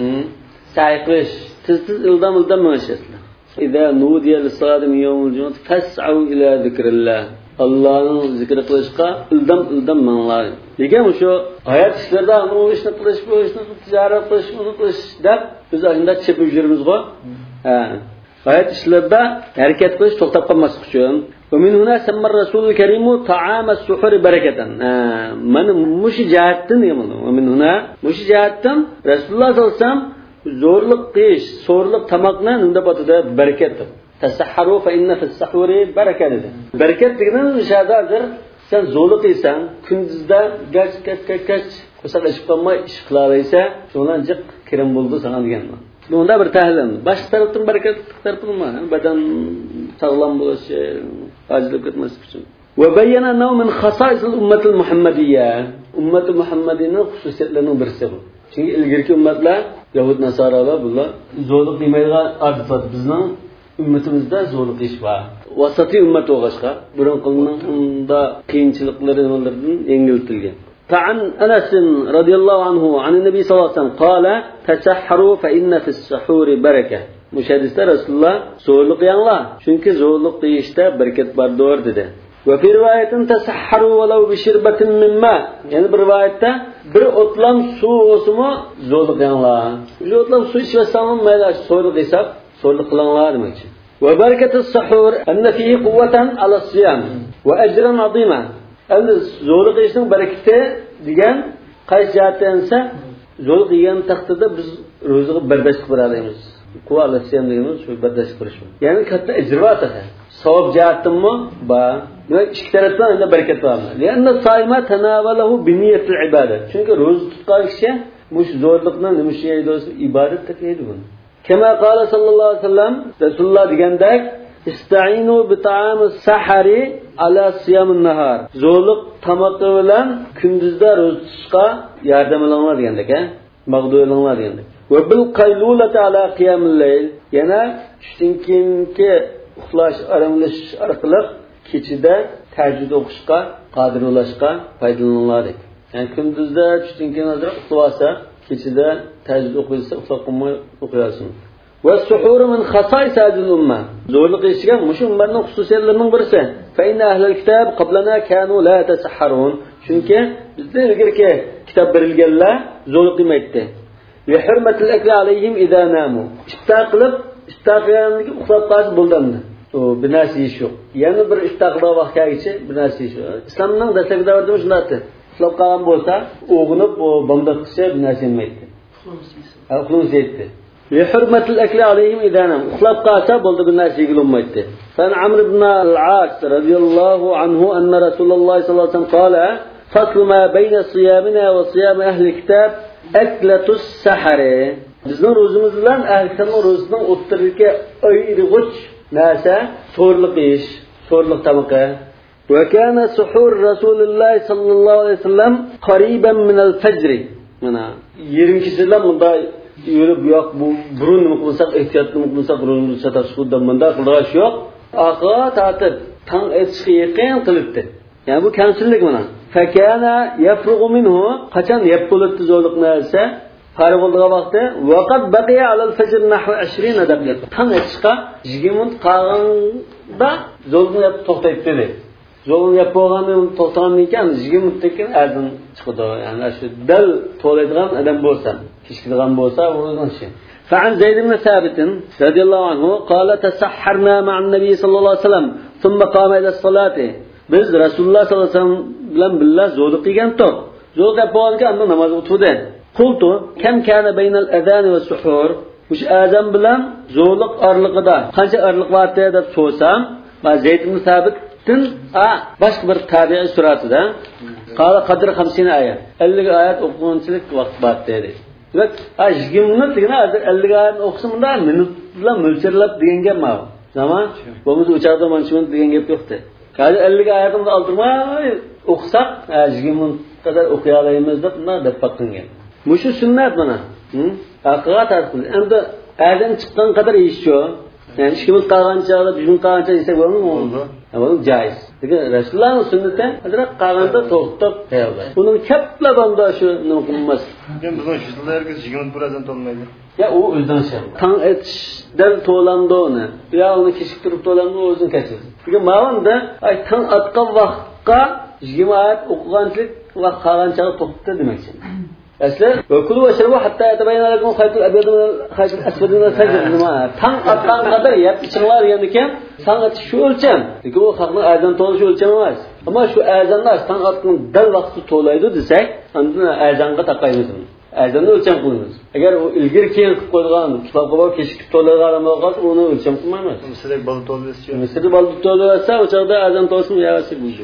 Sa'i qilish, tez-tez ildam-ildam mashaslar. İza nudiya lis-salati min yawmil jumu'ah fas'u ila zikrillah. Allohning zikri qilishga ildam-ildam manglar. Lekin o'sha hayot ishlarda u ishni qilish, bu ishni tijorat qilish, uni qilish deb biz ayında chepib yuribmiz-ku. Ha. Hayat ishlarda harakat qilish to'xtab qolmaslik uchun. Va min huna samma Rasulul Karim ta'am as-suhur barakatan. Mana mushi jihatdan yomon. Va min huna mushi jihatdan Rasululloh sallallohu alayhi vasallam zo'rliq qilish, so'rliq tamoqni unda batida barakat deb. Tasahharu fa inna fis-sahuri barakat dedi. Barakat degan nishadadir. Sen zo'rliq qilsan, kunduzda gach gach gach gach qo'saq ishib qolmay ish qilaversa, shundan jiq kirim bo'ldi sana deganman. Bunda bir tahlil. Bosh tarafdan barakat tarafdan badan sog'lom bo'lishi, ajilib ketmaslik uchun. Va bayyana naw min khasa'is al-ummah al-muhammadiyya. Ummat Muhammadining xususiyatlarining birisi bu. Chunki ilgirki ummatlar, Yahud nasoralar bular zo'rliq qilmaydigan odat bizning ummatimizda zo'rliq ish bor. Vasatiy ummat o'g'ashqa burun qilinanda qiyinchiliklari nimalardan yengiltilgan. فعن أنس رضي الله عنه عن النبي صلى الله عليه وسلم قال تسحروا فإن في السحور بركة. Müşahidiste Resulullah zorluk yanlar. Çünkü zorluk deyişte bereket vardır dedi. Ve bir rivayetin tesahharu velev bi şirbetin min ma. Yani bir rivayette bir otlam su olsun mu zorluk yanlar. Bir otlam su içmezseniz meyler zorluk hesap zorluk kılanlar demek için. Ve bereketis sahur enne fihi kuvveten ala siyam ve ecren azima. Endi zo'rliq qilishning barakati degan qaysi jihatdan esa zo'rliq degan taqdirda biz ro'zaga bardosh qilib beramiz. Quvalasiyan deymiz, shu bardosh qilish. Ya'ni katta ajr bor aka. Savob jihatdanmi? Bor. Demak, ikki tarafdan unda barakat bor. Lianna saima tanavalahu bi niyyatil ibodat. Chunki ro'za tutgan kishi mush zo'rliqni nima deydi? Ibodat deydi buni. Kama qala sallallohu alayhi vasallam, Rasululloh degandek İsta'inu bi ta'amis sahari ala siyamin nahar. Zo'rliq tamoqi bilan kunduzda ro'za tutishga yordam qilinglar degandek, ha? Mag'du qilinglar degandek. Va bil qaylulati ala qiyamil layl. Yana tushdan keyingi uxlash, aramlash orqali kechida tahajjud o'qishga, qodir bo'lishga foydalaninglar. Yani kunduzda tushdan keyin ozroq uxlab olsa, kechida tahajjud o'qilsa, uxlab qolmay o'qiyasin. Va suhur min khasa'is hadhihi umma. Zo'rlik eshitgan mushu ummatning xususiyatlarining birisi. Fa inna ahlul kitob qablana kanu la yatasahharun. Chunki bizda ilgirki kitob berilganlar zo'rlik qilmaydi. Li hurmatil akli alayhim idza namu. Iftar qilib, iftar qilganligi uxlab qolsa bo'ldimdi. O bir narsa yeyish yo'q. Yana bir iftarga vaqtgacha bir narsa yeyish yo'q. Islomning dastlabki davrida shunday. Uxlab qolgan bo'lsa, o'g'inib, o bomda qilsa bir narsa yemaydi. Uxlab yeydi. Li hurmatil akli alayhim idza namu. Uxlab qolsa bo'ldi bir narsa yeyilmaydi. Fan Amr ibn al-As radhiyallohu anhu anna Rasululloh sallallohu alayhi vasallam qala: "Faslu ma bayna siyamina va siyam ahli kitab aklatus sahari." Bizning ro'zimiz bilan ahli kitobning ro'zisining o'ttirlikka ayrig'ich narsa so'rliq ish, so'rliq tamoqqa. Va kana suhur Rasululloh sallallohu alayhi vasallam qariban min al-fajr. Mana yarim kechada bunda yurib yo'q bu burun nima qilsak, ehtiyotli qilsak, ro'zimizni tashqida bunda qildish yo'q. Aqa tatib tang etishga yaqin qilibdi. Yani bu kamchilik mana. Fakana yafrugu minhu qachon yeb bo'libdi zo'rliq narsa farq bo'lgan vaqtda vaqt baqiya alal fajr nahva yigirma daqiqa. Tang etishga yigirma minut qolganda zo'rliqni yeb to'xtaydi dedi. Zo'rliqni yeb bo'lgandan to'xtagandan keyin yigirma minutdan keyin azon chiqadi. Ya'ni shu dal to'laydigan odam bo'lsa, kechikadigan bo'lsa, o'zining ishi. فعن زيد بن ثابت رضي الله عنه قال تسحرنا مع النبي صلى الله عليه وسلم ثم قام إلى الصلاة. Biz Rasululloh sollallohu alayhi vasallam bilan birga zo'rliq qilgan to'q. Zo'rliq bo'lgandan keyin namoz o'qidi. Qultu kam kana baynal azan va suhur. Mush azan bilan zo'rliq orliqida qancha orliq bor deb so'rasam, va Zayd ibn Sabit'tin a boshqa bir tabi'i suratida qala qadr hamsin oyat. ellik oyat o'qishlik vaqt bor dedi. Va yigirma minut degani hozir ellik oyat o'qishimda minut bilan mo'lchallab degan gap ma'lum. Zaman bo'lmasa o'chaqda mancha minut degan gap yo'qdi. Hozir ellik oyatni oldirmay o'qisak, yigirma minut qadar o'qiy olamiz deb nima deb qilgan. Mushu sunnat mana. Aqqa tarqil. Endi azan chiqqan qadar yeyishcho. Yani ikki minut qolgancha, uch minut qolgancha yesak bo'ladimi? Bu joiz. Lekin Rasulullohning sunnati hazrat qolganda to'xtab qo'yadi. Buning kapla banda shu nima qilmas.
Men bizning shizlarga yigirma minut azan to'lmaydi.
Ya u o'zidan şey. Tang etishdan to'landi uni. Ya uni kechiktirib to'landi o'zini kechirdi. Lekin ma'lumda ay tang atgan vaqtga yigirma oyat o'qiganlik va qolgancha to'xtatdi demakchi. Aslan vakulu va shirbu hatta yatabayana lakum khaytul abyad min al-khaytul aswad min al-fajr. Nima? Tang atgan qadar yeb ichinglar ekan, tang atish shu o'lcham. Lekin u xalqning azan to'lishi o'lcham emas. Ammo shu azanlar tang atgan dal vaqti to'laydi desak, unda azanga taqaymiz. Azanni o'lcham qilamiz. Agar u ilgir keyin qilib qo'ygan, kitobga borib kechikib to'lagan bo'lsa, uni o'lcham qilmaymiz.
Misrdagi bola to'lasa,
Misrda bola to'lasa, o'chaqda azan to'lsin yavasi bo'ladi.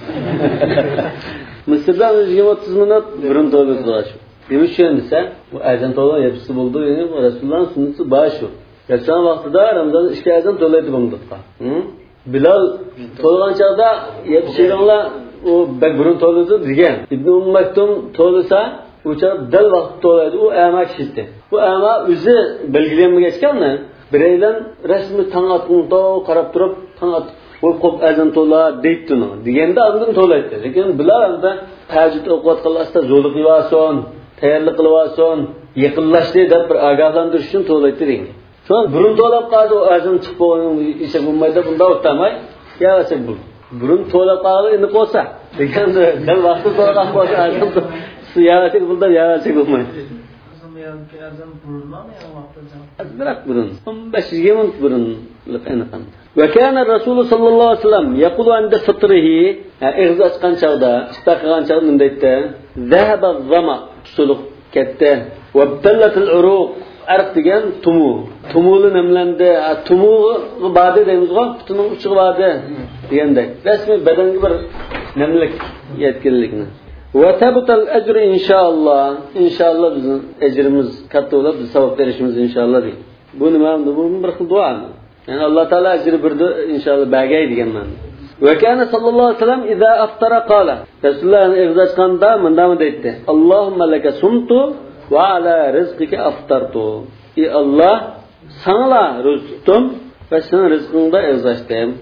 Misrda yigirma o'ttiz minut burun to'ladi. Demek şu endişe, bu azan to'lgan hepsi bo'ldi, yani bu Rasulullah'ın sunnati bor shu. Yaşagan vaqtida Ramazon ikki azan to'laydi bundoqqa. Bilal to'lgan chaqda yetishganlar u burun to'ladi degan. Ibn Umm Maktum to'lasa, o'cha dal vaqt to'laydi, u ama kishidi. Bu ama o'zi belgilanmagachkanmi? Biraydan rasmi tang atni to qarab turib, tang at qo'yib qo'yib azan to'la deydi deganda undan to'laydi. Lekin Bilal anda tahajjud o'qiyotganlarda zo'rlik qilvason, tayyorlik qilvason, yaqinlashdi deb bir ogohlantirish uchun to'laydi degan. So'ng burun to'lab qoldi, azan chiqib qo'ygan ish bo'lmaydi, bunda o'tmay, yavasak bu. Burun to'lab qoldi, endi qo'sa. Deganda dal vaqti to'lgan bo'lsa, azan yavasak bunda yavasak bo'lmaydi.
Azan burunmi ya vaqtida?
Azrak burun. o'n besh yigirma minut burunlik aniq. Va kana Rasul sallallohu alayhi vasallam yaqulu anda fitrihi, ig'iz ochgan chog'da, istaqilgan chog'da bunday aytdi: "Zahaba az-zama", suluq ketdi. Va ballatil uruq, arq degan tumu. Tumuli namlandi. Tumu ba'da deymiz-ku, tuning uchi ba'da degandek. Rasmiy badanga bir namlik yetganlikni. Va tabutal ajri inshaalloh. Inshaalloh bizning ajrimiz katta bo'lib, biz savob berishimiz inshaalloh deydi. Bu nima? Bu bir xil duo. Yani Allah Teala ajri berdi inshaalloh bagay degan ma'no. Va kana sallallohu alayhi vasallam idza aftara qala. Rasulullohning ig'zachqanda munda deydi: "Allohumma laka sumtu va ala rizqika aftartu." Ey Alloh, sana ro'za tutdim va sening rizqingda ig'zachdim.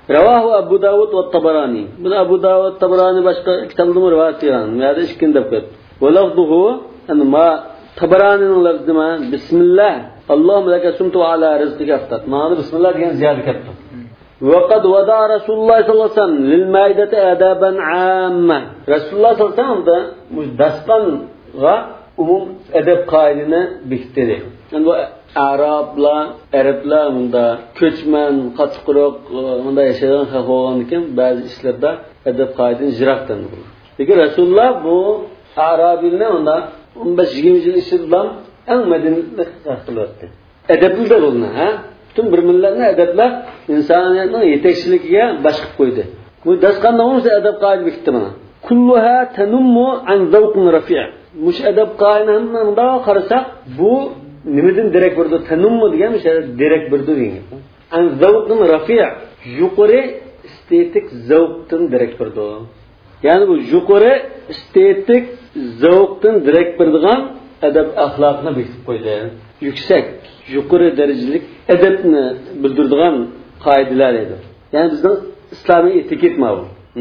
Ravahu Abu Davud ve Tabarani. Bunu Abu Davud Tabarani başka kitabında mı rivayet ediyor? Ya da işkinde bu. Ve lafzuhu ma Tabarani'nin lafzı ma Bismillah. Allahümme leke sumtu ala rizqika aftat. Ma'ana Bismillah diyen ziyade kaptı. Ve kad vada Resulullah sallallahu aleyhi ve sellem lil maideti adaban amma. Resulullah sallallahu aleyhi ve sellem da dasqanğa umum edep kaidini bekitdi. Yani bu Arablar, Araplar bunda ko'chman, qattiqroq bunda yashagan xalq bo'lgandan ba'zi ishlarda adab qoidadan jiroqdan bo'ladi. Lekin Rasululloh bu Arabiylarni unda o'n besh yigirma yil ishirdan eng madaniyatli qilyapti. Adablar bo'ldi, ha? Butun bir millatning adablar insoniyatning yetakchiligiga boshqib qo'ydi. Bu dasqanda bo'lsa adab qoida bekitdi mana. Kulluha tanummu an zawqin rafi'. Mush adab qoidani bunda qarasak bu nimadan derak berdi? Tanummu degan o'sha derak berdi degan. An zavqun rafi', yuqori estetik zavqdan derak berdi. Ya'ni bu yuqori estetik zavqdan derak beradigan adab axloqni bekitib qo'ydi. Yuksak, yuqori darajalik adabni bildiradigan qoidalar edi. Ya'ni bizning islomiy etiket ma bu.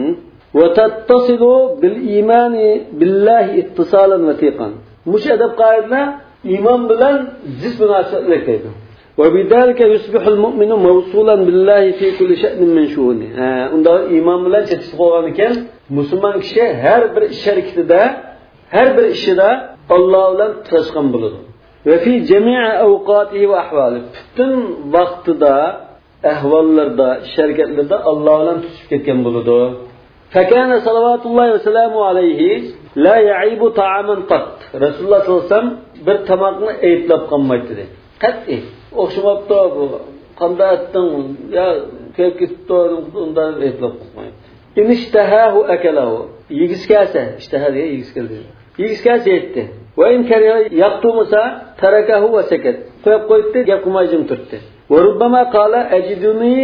Wa tattasilu bil imani billahi ittisalan watiqan. Mush adab qoidalar iman bilan ziz munosabatlik deydi. Va bidalika yusbihul mu'minu mawsulan billahi fi kulli sha'nin min shu'uni. Ha, unda iman bilan chetishib qolgan ekan, musulmon kishi har bir ish harakatida, har bir ishida Alloh bilan tutashgan bo'ladi. Va fi jami'i awqatihi va ahvali. Butun vaqtida, ahvollarda, ish harakatlarda Alloh bilan tutishib ketgan bo'ladi. Fakana salawatullohi va salamu alayhi la ya'ibu ta'aman qat. Rasululloh sollallohu alayhi vasallam bir tamoqni ayblab qolmaydi dedi. Qat'iy. O'xshamabdi bu. Qanday etding? Ya kelib ketdi, undan ayblab qolmaydi. İnishtahahu akalahu. Yigiskasa, ishtaha degan yigiskasi. Yigiskasi aytdi. Va in kariya yaqtumasa tarakahu va sakat. Qo'yib qo'ydi, gap qilmay jim turdi. Va rubbama qala ajiduni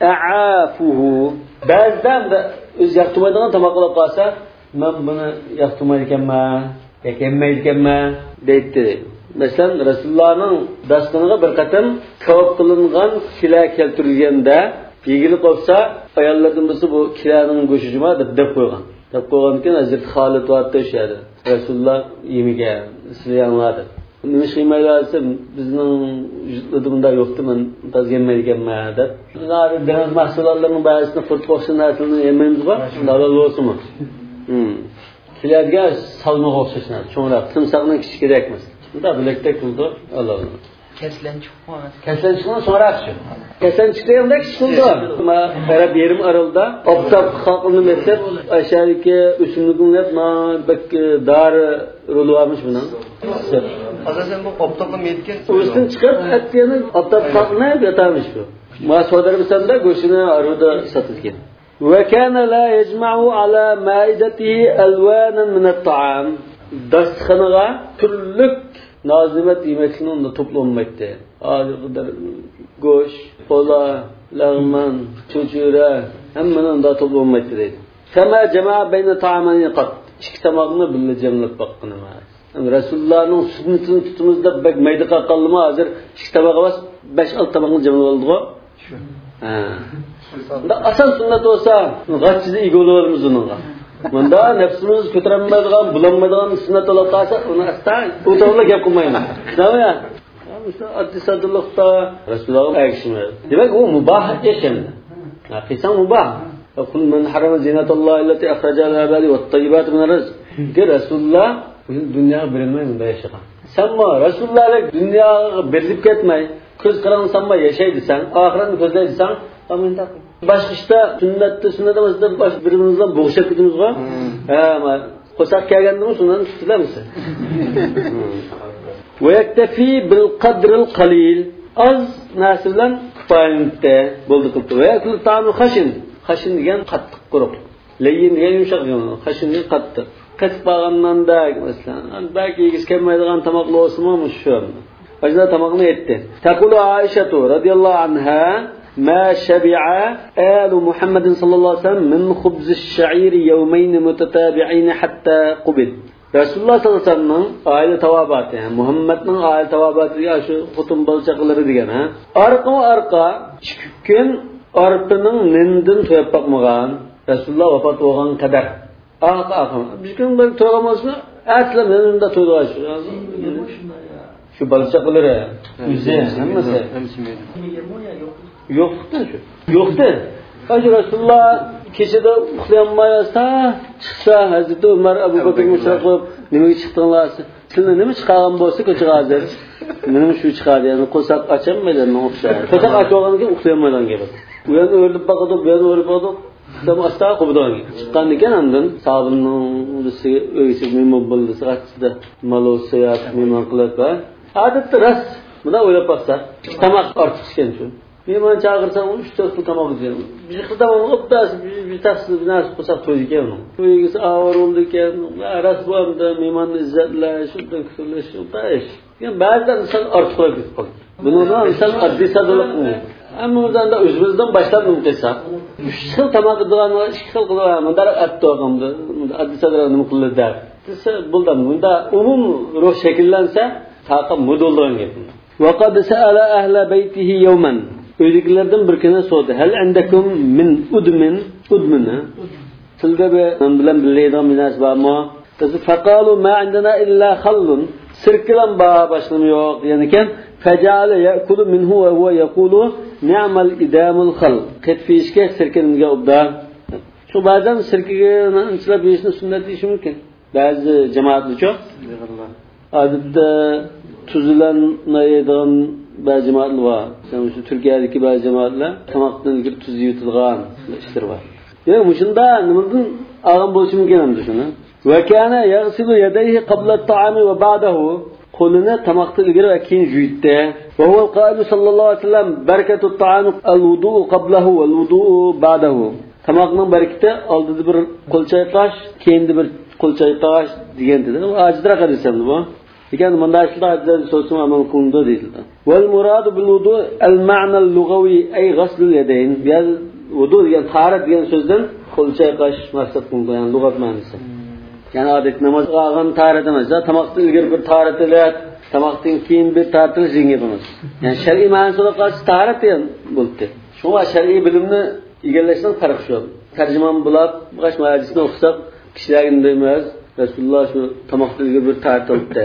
a'afuhu. Ba'zdan da o'z yaqtumaydigan tamoq qilib qolsa, men buni yaqtumaydi ekanman, yemaydi ekanman deydi. Masalan, Rasulullohning dastoniga bir qatam kavob qilingan kila keltirilganda, yegilib qolsa, ayollardan birisi bu kilaning go'shi juma deb deb qo'ygan. Deb qo'ygandan Hazrat Xolid vaqtda o'shadi. Rasululloh yemigan, sizlarni nima qilmaylarsa bizning vujudimizda yo'qdi, men taz yemaydi ekanman deb. Ular diniy mahsulotlarning ba'zisini qurtqo'shni narsani yemaymiz-ku, halol bo'lsinmi? Hmm. Kilarga salmoq o'xshashni, cho'nroq, timsoqning kichik kerak emas. Bunda bilakda qildi, Alloh.
Keslanchiq bo'lmas.
Keslanchiqni so'raqchi. Keslanchiqda ham kichik qildi. Ma qarab yerim aralda optop xalqini metib, ashadiki o'simlikni bak dori rolvarmish bilan.
Asasen bu optopni metgan.
O'stin chiqib, atgani optop xalqini yotarmish bu. Ma so'darimisan-da go'shini arada sotilgan. Wa kana la yajma'u ala ma'idatihi alwanan min at-ta'am. Dastxonaga turli nazimat yemeklarni unda to'planmaydi. Hozir qadar go'sht, qo'la, lag'man, cho'chura hammani unda to'planmaydi deydi. Kama jamaa bayna ta'amani qat. Ikki tamoqni birga jamlab boqqan emas. Rasulullohning sunnatini tutumizda bak mayda qolqanmi hozir ikki tamoq emas, besh olti tamoqni jamlab oldi-ku. Ha. Unda asan sunnat bo'lsa, g'achchida ega bo'lamiz unga. Bunda nafsimiz ko'tarilmaydigan, bulanmaydigan sunnat olib qolsa, uni astan o'to'g'ri gap qilmayman. Nima ya? Oddiy sadrlikda Rasululloh aytishmi? Demak, u mubah ekan. Haqiqatan mubah. Qul man harama zinatallahi allati akhraja al-ibadi wat-tayyibat min ar-rizq. De Rasululloh dunyoga berilmaydi yashagan. Sanma Rasulullohga dunyoga berilib ketmay, ko'z qaransanma yashaydisan, oxiratni ko'zlaydisan, amin taqim. Başka işte sünnette sünnet emasda baş birimizden boğuşak gidimiz-ku. Ha, ma qo'saq kelgandimi shundan tutilamiz. Ve yaktafi bil qadril qalil. Az narsa bilan kifoyalanibdi, bo'ldi qildi. Ve yakul ta'amul khashin. Khashin degan qattiq quruq. Layyin degan yumshoq degan. Khashin degan qattiq. Qattiq bo'lganda masalan, balki yegiz kelmaydigan tamoqlar bo'lsa-mu shu. Ajda tamoqni aytdi. Taqulu Aisha radhiyallohu anha ما شبع آل محمد صلى الله عليه وسلم من خبز الشعير يومين متتابعين حتى قبل. Rasululloh sollallohu alayhi vasallam oila tavobati, Muhammadning oila tavobatiga shu xotin bolchaqlari degan, ha. Orqa-orqa ikki kun arpining nindin to'yib boqmagan Rasululloh vafot bo'lgan qadar ah ah bizning bir to'g'amozmi aslan nindinda to'yib shu balchaqlari o'zi hammasi yo'qdi shu yo'qdi Hacı Rasulullah kechada uxlayolmaysa chiqsa Hazreti Umar Abu Bakr mushaqib nimaga chiqdinglar sizlar nima chiqargan bo'lsa ko'chaga hozir nima shu chiqadi yani qo'saq ochammaylar nima o'xshaydi qo'saq ochgandan keyin uxlayolmaydigan gap u yerda o'rib boqadi bu yerda o'rib boqadi dam asta qubdan chiqqan ekan andan sabunning urisiga o'yisi mehmon bo'ldi soatda malosiyat mehmon qilib va odatda ras buni o'ylab baqsa tamoq ortiq chiqqan shu mehmon chaqirsam uch to'rt pul tamoq yeydi bir xildan o'tdas bir tafsir bilan qo'saq to'ydi ekan to'ygisi avor bo'ldi ekan ras bo'ldi mehmonni izzatlash shundan kutilish shunday yani ba'zan inson ortiqroq ketib qoldi buni inson oddiy sadaqat ammo o'zanda o'zimizdan boshlab qilsak uch xil tamoq qilgan ikki xil qilgan dar attoqimdi oddiy sadaqat nima qildi deb desa bo'ldi bunda umum ruh shakllansa taqim mudoldan gap وقد سأل أهل بيته يوما uydagilardan bir kuni so'radi hal andakum min udmin udmina tilda bilan biladigan minas bormi faqalu ma indana illa khallun sirkilan ba boshlim yo'q degan ekan fajala yakulu minhu wa huwa yaqulu ni'mal idamul khall qatfishga sirkinga ubda shu ba'zan sirkiga inchilab yeyishni sunnat deyish mumkin ba'zi jamoatlar odatda tuzlanmaydigan ba'zi jamoatlar bor. Mesela Türkiye'deki bazı cemaatler tamaktan ilgili tuz yutilgan işler var. Yani bu şunda nimadan algan bo'lishi mumkin ham shuni. Va kana yaghsilu yadayhi qabla at-ta'ami va ba'dahu qo'lini tamoqdan ilgari va keyin yuvdi. Va huwa al-qa'il sallallohu alayhi vasallam barakatu at-ta'ami al-wudu'u qablahu va al-wudu'u ba'dahu. Tamoqning barakati oldida bir qo'l chayqash, keyinda bir qo'l chayqash degan dedi. Ajidroq hadislar bu. Lekin bunday shunday so'zim amal qilindi deyildi. Wal muradu bil wudu al ma'na al lughawi ay ghasl al yadayn. Bu wudu degan taharat degan so'zdan qo'l chayqash maqsad qilingan, ya'ni lug'at ma'nosi. Ya'ni odat namoz qilgan taharat emas, tamoqdan ilgari bir taharat qilat, tamoqdan keyin bir taharat qilish emas. Ya'ni shar'iy ma'nosida qarshi taharat ham bo'ldi. Shunga shar'iy bilimni egallashdan farq shu. Tarjimon bo'lib, bosh hadisni o'qisaq, kishilarga demaymiz. Rasulullah şu tamakta bir tartıldı.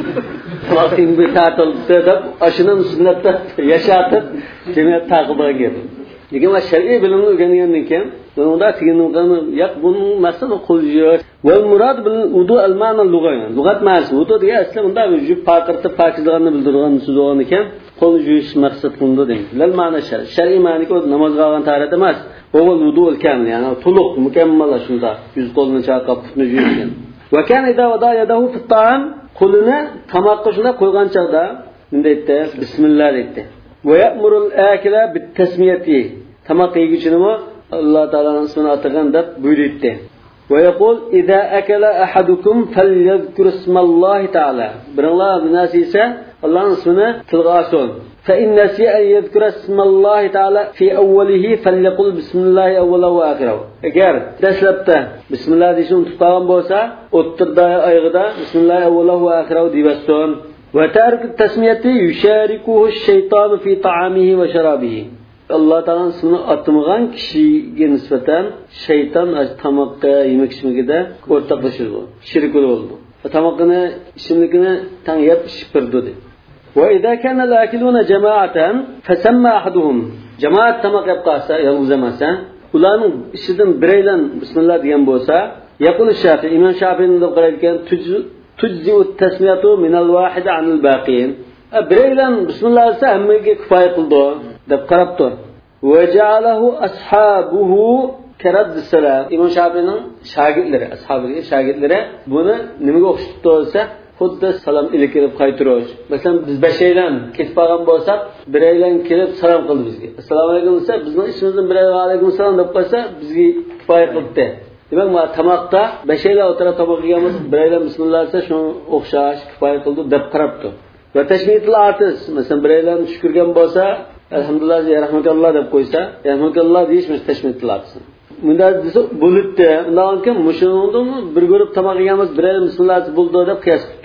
Tamakta bir tartıldı da aşının sünnette yaşatıp cemiyet takıba girdi. Lekin bu şer'i bilimni o'rgangandan keyin bunda tingni yak bunun masala qo'ljiyor. Va murad bil wudu al ma'na lug'at. Lug'at ma'nosi wudu degan asli unda vujud paqirtib pokizligini bildirgan so'z bo'lgan ekan, qo'l yuvish maqsad qilindi deydi. Lal ma'na shar'iy. Shar'iy ma'noga namoz qilgan tarat emas. Bu wudu al kamil, ya'ni to'liq mukammal shunda yuz qo'lni chaqab putni yuvgan. Va kan ida wada yadahu fi at-ta'am qo'lini tamoqqa shuna qo'ygan chaqda bunday aytdi bismillah deydi. Va ya'muru al-akila bit-tasmiyati tamoq yeguchini Alloh taolaning ismini atagan deb buyurdi. Va yaqul ida akala ahadukum falyadhkur ismallohi taala. Biringlar nasisa Allohning ismini tilga olsin. Fa in nasiya an yadhkura ismallohi taala fi awwalihi falyaqul bismillahi awwalahu wa akhirahu. Agar dastlabda bismillah deyishni unutib qolgan bo'lsa, o'ttirda oyog'ida bismillahi awwalahu wa akhirahu deyversin. Va tark tasmiyati yusharikuhu ash-shaytanu fi ta'amihi va sharabihi. Allah Ta'ala ismini atmagan kishiga nisbatan shayton tamoqqa yemak ichmagida o'rtoqlashir bu. Shirik bo'ldi. Tamoqni ishimlikni tang yeb ishpirdi dedi. Wa idza kana al-akiluna jama'atan fasamma ahaduhum jamoat tamoq yeb qolsa, yolg'iz emasdan, ularning ishidan biraylan bismillah degan bo'lsa, yaqul Shafi'i, Imom Shafi'ning deb qaraydigan tujzi at-tasmiyatu min al-wahid 'an al-baqin. Biraylan bismillah desa hammaga kifoya qildi deb qarabdi. Va ja'alahu ashabuhu karad salam. Imom Shafi'ning shogirdlari, ashabiga shogirdlari buni nimaga o'xshatdi desa, xuddi salom ilkirib qaytirish. Masalan, biz bashaylan ketib qolgan bo'lsak, biraylan kelib salom qildi bizga. Assalomu alaykum desa, bizning ishimizdan biraylan va alaykum salom deb qo'ysa, bizga kifoya qildi. Demak, bu tamoqda bashaylan o'tira tamoq yeganmiz, biraylan bismillah desa, shuni o'xshash kifoya qildi deb qarabdi. Va tashmitul atis, masalan, biraylan shukrgan bo'lsa, alhamdulillah, ya rahmatulloh deb qo'ysa, ya rahmatulloh deyishmiz tashmitul atis. Bunda desa bo'libdi. Undan keyin mushundan bir ko'rib tamoq yeganmiz, biraylan bismillah bo'ldi deb qiyos qildi.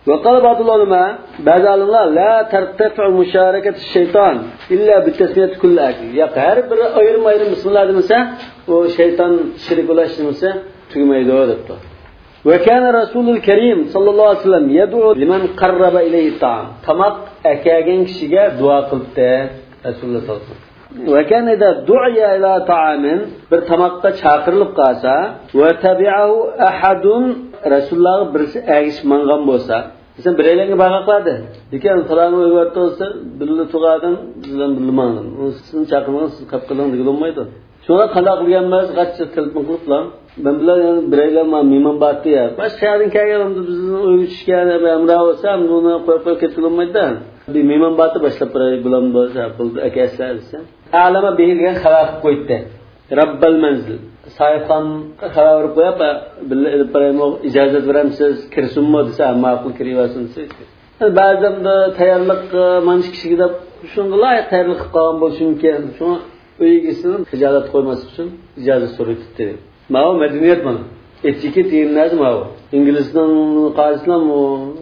وقال بعض العلماء بعض العلماء لا ترتفع مشاركة الشيطان إلا بالتسمية كل أكل. يا her bir ayrım ayrım bismillah demese o şeytan şirk ulaştırmasa tüymeyi doğru etti. Ve kana Resulül Kerim sallallahu aleyhi ve sellem yed'u limen qarraba ileyhi ta'am. Tamak akagen kişiye dua kıldı Resulullah sallallahu aleyhi ve sellem. Ve kana da du'a ila ta'amin bir tamakta çağırılıp qalsa ve tabi'ahu ahadun Resulullah birisi agish mangan bolsa sen bireylerge bagaqladi. Lekin falani o'ygatdi olsa birli tug'adan bilan bilmagan. Sizni chaqirmagan siz qap qiling degan bo'lmaydi. Shuna qanday qilganmiz? Qancha telefon qiliblar. Ben bilan bireylar men mehmon bordi ya. Boshqa yerdan kelganimda bizni o'ygatishgan amra bo'lsa, uni qo'yib qo'yib ketolmaydi. Bir mehmon bordi boshlab biray bilan bo'lsa, bo'ldi akaslar desa. Alama berilgan xabar qo'ydi. Rabbal manzil. Sayfan xabar qo'yib, billa ilib beraymi, ijozat beramsiz, kirsinmi desa, ma'qul kiraversin desa. Ba'zan da tayyorlik manch kishiga deb shunga loyiq tayyorlik qilgan bo'lishi mumkin. Shuni uygisini xijolat qo'ymas uchun ijozat so'raydi. Ma'o madaniyat mana. Etiket deyiladi ma'o. Inglizdan qarasam o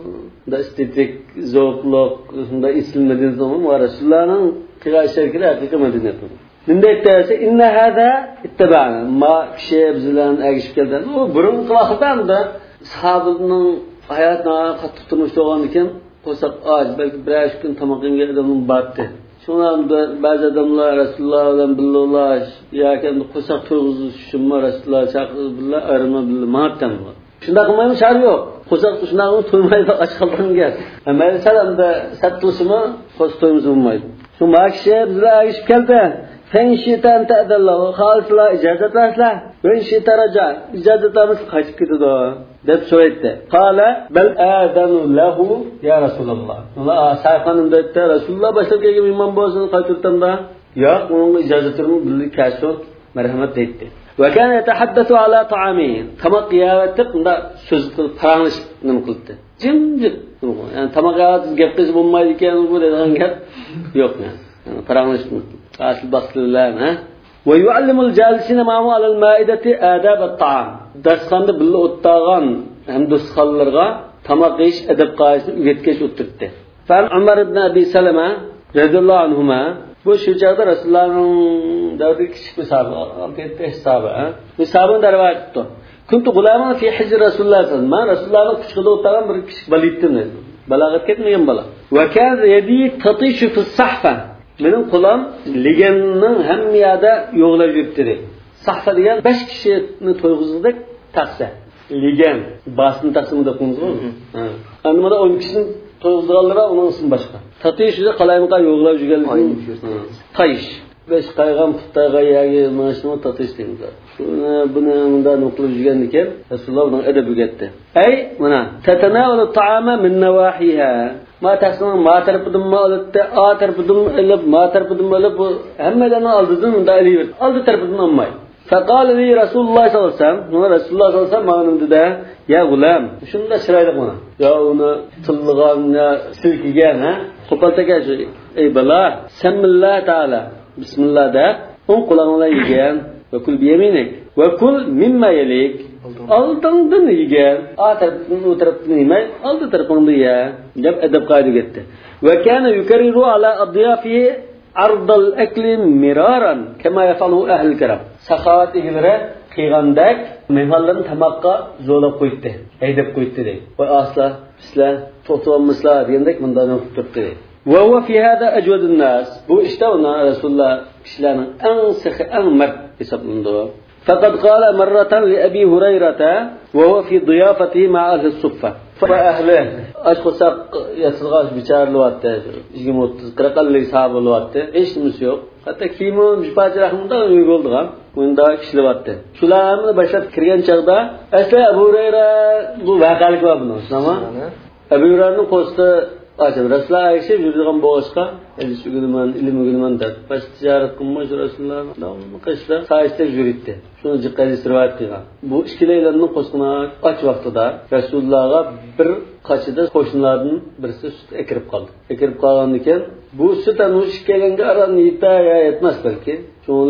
da estetik, zavqliq, shunda ism madaniyatmi va Rasulullohning qilgan sharkida haqiqiy madaniyat. Bunday desa inna hada ittaba'na ma kishi bizlarni agishib keldi. U burun qilaqdanda sahobaning hayotini qattiq turmush bo'lgan ekan, qo'saq aj balki bir osh kun tamoq yegan odamning bordi. Shunda ba'zi odamlar Rasululloh bilan billallash yoki qo'saq to'g'izish uchun Rasululloh chaqirib billah arma billah matdan. Shunda qilmaymi shar yo'q. Qo'saq shunaqmi to'ymaydi och qolganga. Mayli salamda satqilishimi qo'saq to'yimiz bo'lmaydi. Shu kishi bizlar agishib keldi. Fenşitan ta'dallahu xalsla ijazat versler. Fenşita raja ijazatimiz qaytib ketadi deb so'raydi. Qala bal adanu lahu ya Rasululloh. Ular sayfanimda aytdi Rasululloh boshlab kelgan imom bo'lsin qaytirtamda. Yo'q, uning ijozatini bilib kelsin, marhamat deydi. Va kana yatahaddathu ala ta'ami. Tamoq yeyotib unda so'z qilib paranglish nima qildi. Jimjit. Yani tamoq yeyotib gap qilib bo'lmaydi ekan bu degan gap yo'q yani. Paranglish asl baslılar ha. Ve yuallimul jalisina ma'hu alal maidati adab at-ta'am. Darsxonda billa o'ttirgan ham do'stxonlarga tamoq yeyish adab qoidasini o'rgatgach o'tirdi. Fan Umar ibn Abi Salama radhiyallohu anhuma bu shu chaqda Rasulullohning davri kichik hisobi, albatta hisobi, ha. Hisobini darvat etdi. Kuntu gulaman fi hijr Rasululloh sallallohu alayhi vasallam. Rasulullohning quchqida o'tirgan bir kichik baliddim. Balog'at ketmagan bola. Va kan yadi tatishu fi sahfa. Benim qulam liganning hamma yerda yo'qlab yuribdi. Sahfa degan besh kishini to'yg'izdik taqsa. Ligan basni taqsimida qo'yilgan. Ha. Anmada o'n kishini to'yg'izganlar uning ismi boshqa. Tatishida qalaymiqa yo'qlab yurganlar. Qayish. besh qaygan putdaga yagi mashino tatish deydi. Shuni buni bundan o'qilib yurgan ekan, Rasululloh uning adabiga ketdi. Ay, mana tatanawalu ta'ama min nawahiha. Ma taqsimning ma tarafidan ma olibdi, a tarafidan ilib, ma tarafidan olib, hammadan oldidan unda ilib, oldi tarafidan olmay. Faqala li Rasululloh sallallohu alayhi vasallam, mana Rasululloh sallallohu alayhi vasallam manimda, ya gulam, shunda chiroyli mana. Ya uni tilg'an, silkigan, ha? Qo'paltaga shu, ey bala, samillah taala. Bismillah da, on qulog'inglar yegan va kul biyaminik va kul mimma yalik. Oldindan yegan, a tarafdan u tarafdan yemay, oldi tarafdan ye. Deb adab qoidaga ketdi. Va kana yukariru ala adyafihi ardal akli miraran kama yafalu ahli karam. Saxovat egalari qilgandak mehmonlarni tamoqqa zo'lab qo'ydi, haydab qo'ydi deydi. Va asla sizlar to'xtamizlar degandek bundan o'tib turibdi. Ve huve fi hada ecvedun nas. Bu işte ona Resulullah kişilerin en sıkı, en mert hesaplandı. Fakat qala marratan li Abi Hurayrata ve huve fi diyafatihi ma ahli suffa. Fa ahli aşkosak yasılgaç biçarlı vattı. yigirma o'ttiz qirq ellik sahabalı vattı. Hiç kimse yok. Hatta kimi müşbacı rahmında uygu oldu ha. Bunda kişili vattı. Şularını başlat kirgen çağda asla Abu Hurayra bu vakalık var bunun. Ama Abu Hurayra'nın postu Açın Rasulullah Ayşe yürüdüğün boğazka elisi günümen, ilimi günümen der. Baş ticaret kılmış Rasulullah'ın kışla sahiste yürüttü. Şunu cikkati rivayet kılgan. Bu işkileylerinin koşkuna aç vaxtıda Rasulullah'a bir kaçıda koşunlarının birisi süt ekirip kaldı. Ekirip kalgan iken bu süt anu işkelenge aranı yitaya etmez belki. Şundan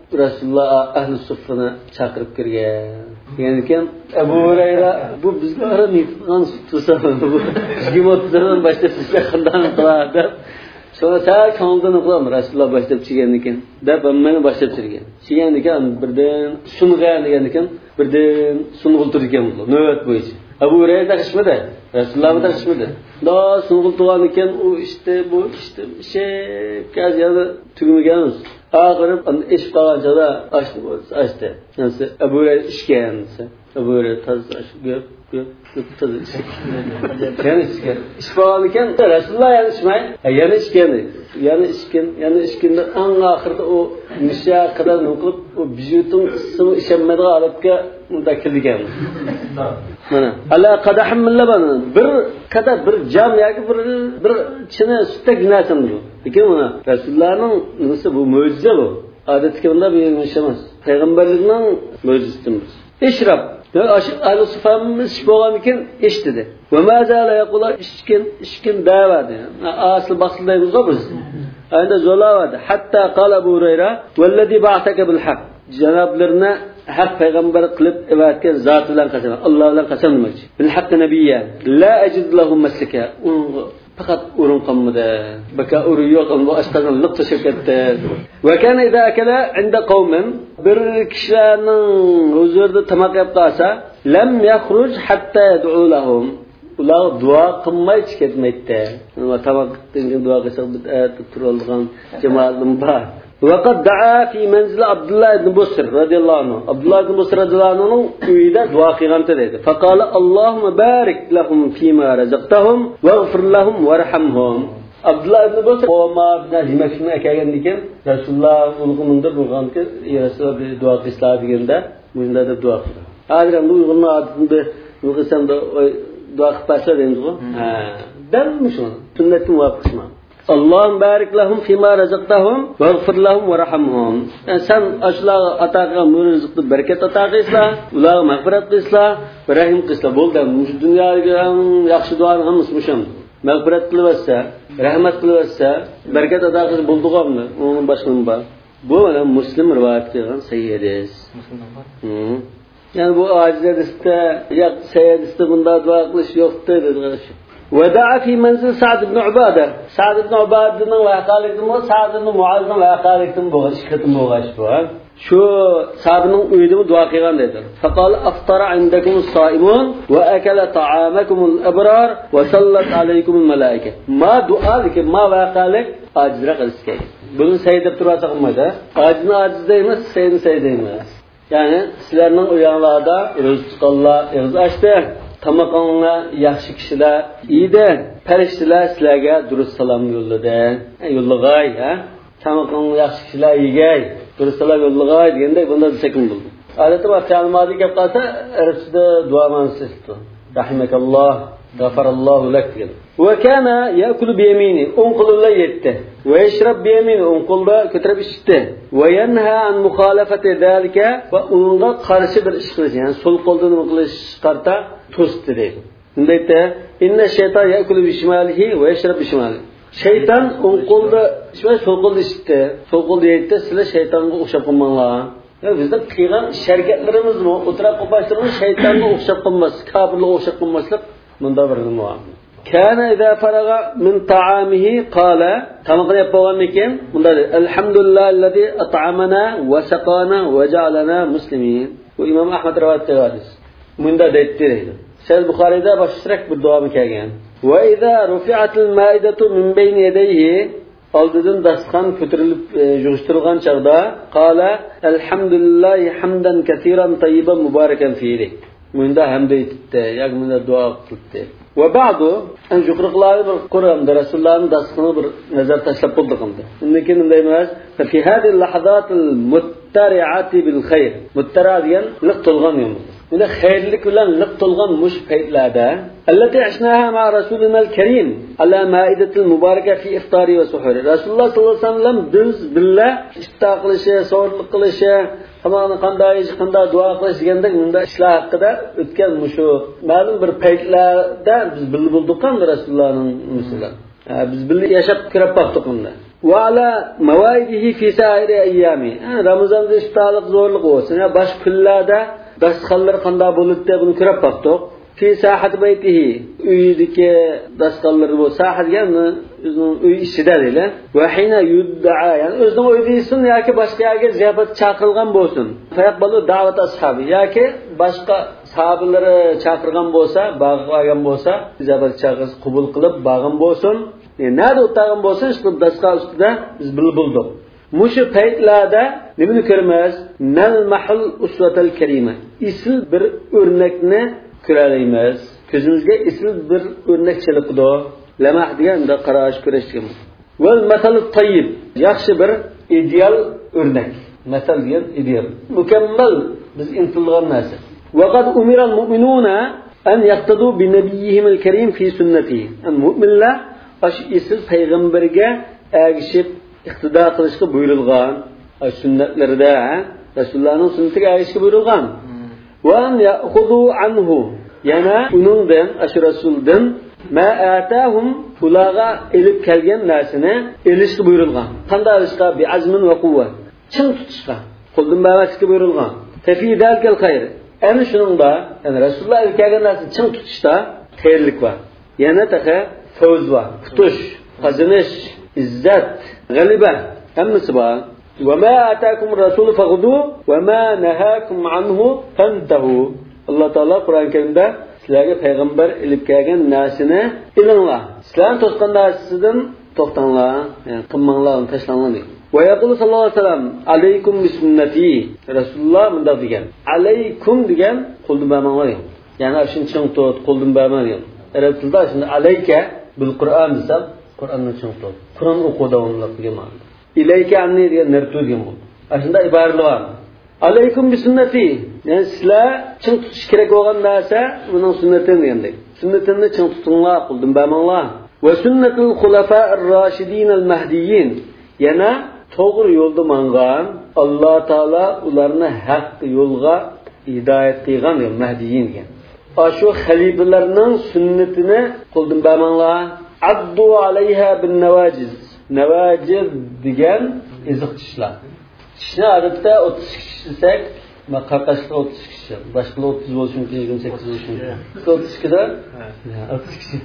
Rasululloh ahli suffini chaqirib kirgan. Yani ekan Abu Hurayra bu bizga ara nitgan tutsa bu yig'moqdan boshlab sizga qanday qiladi? Sonra ta ko'ngildan qilam Rasululloh boshlab chigan ekan. Deb meni boshlab chigan. Chigan ekan birdan sungan degan ekan, birdan sung'ultir ekan bu navbat bo'yicha. Abu Hurayra taqishmadi. Rasululloh taqishmadi. Da sung'ultirgan ekan u işte bu işte şey kaz yana tugmaganmiz. Ağırıp iş qalanchada açtı açtı. Nasıl Abu Hurayra ishgansa, Abu Hurayra taz açıp gör gör taz ish. Yani ishgan. İş qalan ekan Rasululloh yana ishmay, yana ishgan. Yana ishgan, yana ishganda eng oxirida o misha qadar qilib o bijutum ismi ishonmadigan holatga mudakilgan. Mana ala qadahim min laban bir kadar bir jam yoki bir bir chini sutda ginasin bu. Lekin mana Rasulullohning nisi bu mo'jiza bu. Odatga bunda bu emas emas. Payg'ambarlikning mo'jizasidir. İşrab. Aşık ahli sufamız bo'lgan ekan eshitdi. Va mazala yaqula ishkin ishkin davadi. Asl baxtlaymiz biz. Endi zolavadi. Hatta qala Abu Hurayra vallazi ba'ataka bil haq. Janoblarni haq payg'ambar qilib evatgan zot bilan qasam. Alloh bilan qasam demoqchi. Bil haqq nabiyya la ajid lahum maslaka. Faqat urun qilmadi. Baka uru yo'q, bu ashqadan liq tashakatdi. Va kana idza akala inda qawmin bir kishilarning huzurida tamoq yeb qolsa, lam yakhruj hatta yad'u lahum. Ular duo qilmay ketmaydi. Va tamoqdan duo qilsa bid'at turolgan jamoatim bor. Vaqad da'a fi manzil Abdullah ibn Busr radhiyallahu anhu. Abdullah ibn Busr radhiyallahu anhu uyida duo qilganda dedi. Faqala Allohumma barik lahum fima razaqtahum waghfir lahum warhamhum. Abdullah ibn Busr qoma bilan yemakni akagan ekan, Rasululloh ulug'unda bo'lganki, Rasululloh duo qilsa deganda, bunda deb duo qildi. Hozir ham bu uyg'unni adında uyg'isanda duo qilib pasha deymiz-ku. Ha, dammi shu. Sunnatni muvofiqma. Allohum barik lahum fima razaqtahum waghfir lahum warhamhum. Sen ashlar ataga rizqni barakat ata qilsa, ular mag'firat qilsa, rahim qilsa bo'ldi. Shu dunyoga ham yaxshi duolar hammasi musham. Mag'firat qilsa, rahmat qilsa, barakat ata qilsa bo'ldi-ku. Onun boshqa bor. Bu mana Muslim rivoyat qilgan sahih hadis. Muslimdan. Yani bu aciz hadisda yo'q, sahih hadisda bunda duo qilish yo'qdi dedi. ودعا في منزل سعد بن عبادة. سعد بن عبادة وقالكم سعد بن معاذ وقالكم بغش ختم بغش بها. شو سعد بن uyida dua qilgan dedi. فقال أفطر عندكم الصائمون وأكل طعامكم الأبرار وصلت عليكم الملائكة. ما dua ki ma vaqalik acizra qilishga. Buni saydib turasa qilmaydi. Acizni aciz deymiz, sayni say deymiz. Yani sizlarning uyanlarda rizqalloh og'iz ochdi. Tamaqonga yaxshi kishilar iydi. Farishtalar sizlarga durust salom yo'lladi. Yo'llag'ay, ha? Tamaqonga yaxshi kishilar yegay. Durust salom yo'llag'ay deganda bunda sekin bo'ldi. Odatda vaqt almadi gap qilsa, arabchada duo mansizdi. Rahimakalloh, g'afarallohu lak degan. Va kana ya'kulu bi yamini, o'ng qo'li bilan yetdi. Va yashrab bi yamini, o'ng qo'lda ko'tarib ichdi. Va yanha an mukhalafati zalika, va unga qarshi bir ish qilish, ya'ni so'l qo'ldan nima qilish qarta to'sdi deydi. Undayda inna shayton ya'kulu bi shimalihi va yashrab bi shimalihi. Shayton o'ng qo'lda ishmay so'l qo'lda ichdi. So'l qo'lda yetdi, sizlar shaytonga o'xshab qolmanglar. Ya bizda qilgan sharkatlarimiz bu o'tirib qolmasligimiz shaytonga o'xshab qolmas, kofirga o'xshab qolmaslik bunda bir nima bor. Kana idza faraga min ta'amihi qala tamaqni yapgan ekan bunda alhamdulillahi at'amana wa saqana wa ja'alana muslimin. Bu Imom Ahmad rivoyat qiladi. Bunda deydi. Sahih Buxoriyda boshqaroq bir duo kelgan. Va idza rufi'atil ma'idatu min bayni yadayhi oldidan dasturxon ko'tarilib yig'ishtirilgan chaqda qala alhamdulillahi hamdan katiran tayyiban mubarakan fihi. Bunda hamd aytdi, yoki bunda duo qildi. Va ba'du an juqriqlar bir Qur'onda Rasulullohning dasturxoni bir nazar tashlab qo'ydi qildi. Undan keyin bunday emas. Fi hadhihi al-lahazat al-muttari'ati bil khair. Muttara' degan liq to'lgan yo'l. Bunda xayrlik bilan liq to'lgan mush paytlarda allati ashnaha ma rasulina al-karim ala ma'idatil mubaraka fi iftari va suhuri. Rasululloh sollallohu alayhi vasallam biz billa iftar qilishi, sahurlik qilishi, hamoni qanday qanday duo qilish deganda bunda ishlar haqida o'tgan mushu ma'lum bir paytlarda biz bilib bo'ldik qanday Rasulullohning musulmon. Biz birga yashab kirib boqdik bunda. وعلى موائده في سائر أيامه. Ramazan'da iftarlık zorluk olsun. Ya baş küllerde daskalları kanda bulutte bunu kırıp baktık. Fi sahat beytihi. Üydeki daskalları bu. Sahat yani özünün üy işide değil. Ve hina yudda'a. Yani özünün öydeysin ya ki başka yerge ziyaret çakılgan bolsun. Fayakbalı davet ashabı. Ya ki başka sahabeleri çakırgan bolsa, bağırgan bolsa, ziyaret çakırız kubul kılıp bağın bolsun. E, nerede oturgan bolsa işte daskal üstüde biz bil bulduk. Muşu peytlerde nimini görmez? Nel mahul usvetel kerime. İsil bir örnekni görələyimiz. Gözümüzge isil bir örnek çılıqdı. Lemah diyen de qaraş köreşkim. Vel metal tayyib. Yaxşı bir ideal örnek. Metal diyen ideal. Mükemmel biz intilgan nasi. Ve qad umiral mu'minuna en yaqtadu bi nebiyyihimil kerim fi sünnetihi. En mu'minler aş isil peygamberge ergişip iqtida qilishga buyurilgan. Aş sünnetlerde Resulullah'ın sünnetiga ergishga buyurilgan. وأن يأخذوا عنه يعني unundan aşı Resul'den ma atahum ulaga elip kelgen narsini elishga buyurilgan. Qanday elishga bi azmin va quvvat. Chin tutishga, qo'ldan bermaslikka buyurilgan. Tafi dalkal xayr. Ana shuningda, yani Rasululloh elib kelgan narsani chin tutishda xayrlik bor. Yana taqa fawz bor, tutush, qazinish, izzat, g'alaba hammasi bor. وما آتاكم الرسول فخذوه وما نهاكم عنه فانتهوا. Allah Taala Kur'an-ı Kerim'de sizlerge peygamber ilip kelgen narsini ilinlar. Sizlerin toskan narsidan to'xtanglar, yani qilmanglar, tashlanglar deydi. Ve yaqulu sallallahu aleyhi ve sellem aleykum bi sunnati. Rasululloh bunda degan. Aleykum degan qo'ldan bermanglar degan. Yani shuni ching tut, qo'ldan bermang degan. Arab tilida shunda alayka bil Qur'on desam, Qur'onni ching tut. Qur'on o'qu davomli degan ma'no. İleyke anne diye nertu diye bu. Aslında ibareli var. Aleykum bi sünneti. Yani sizler çın tutuş gerek olan narsa bunun sünnetini diyendek. Sünnetini çın tutunlar, kıldım bermanlar. Ve sünnetul hulafa'ir raşidinel mahdiyyin. Yana doğru yolda mangan Allah Taala ularını hak yolga hidayet qilgan diyor mahdiyyin diye. Aşu halifelerinin sünnetini kıldım bermanlar. Addu aleyha bin nevaciz. Nevaciz degan eziq tishlar. Tishni odatda o'ttiz kishi desak, maqaqashda o'ttiz kishi, boshqa o'ttiz bo'lishi mumkin, yigirma sakkiz bo'lishi mumkin. o'ttiz ikkida o'ttiz kishi.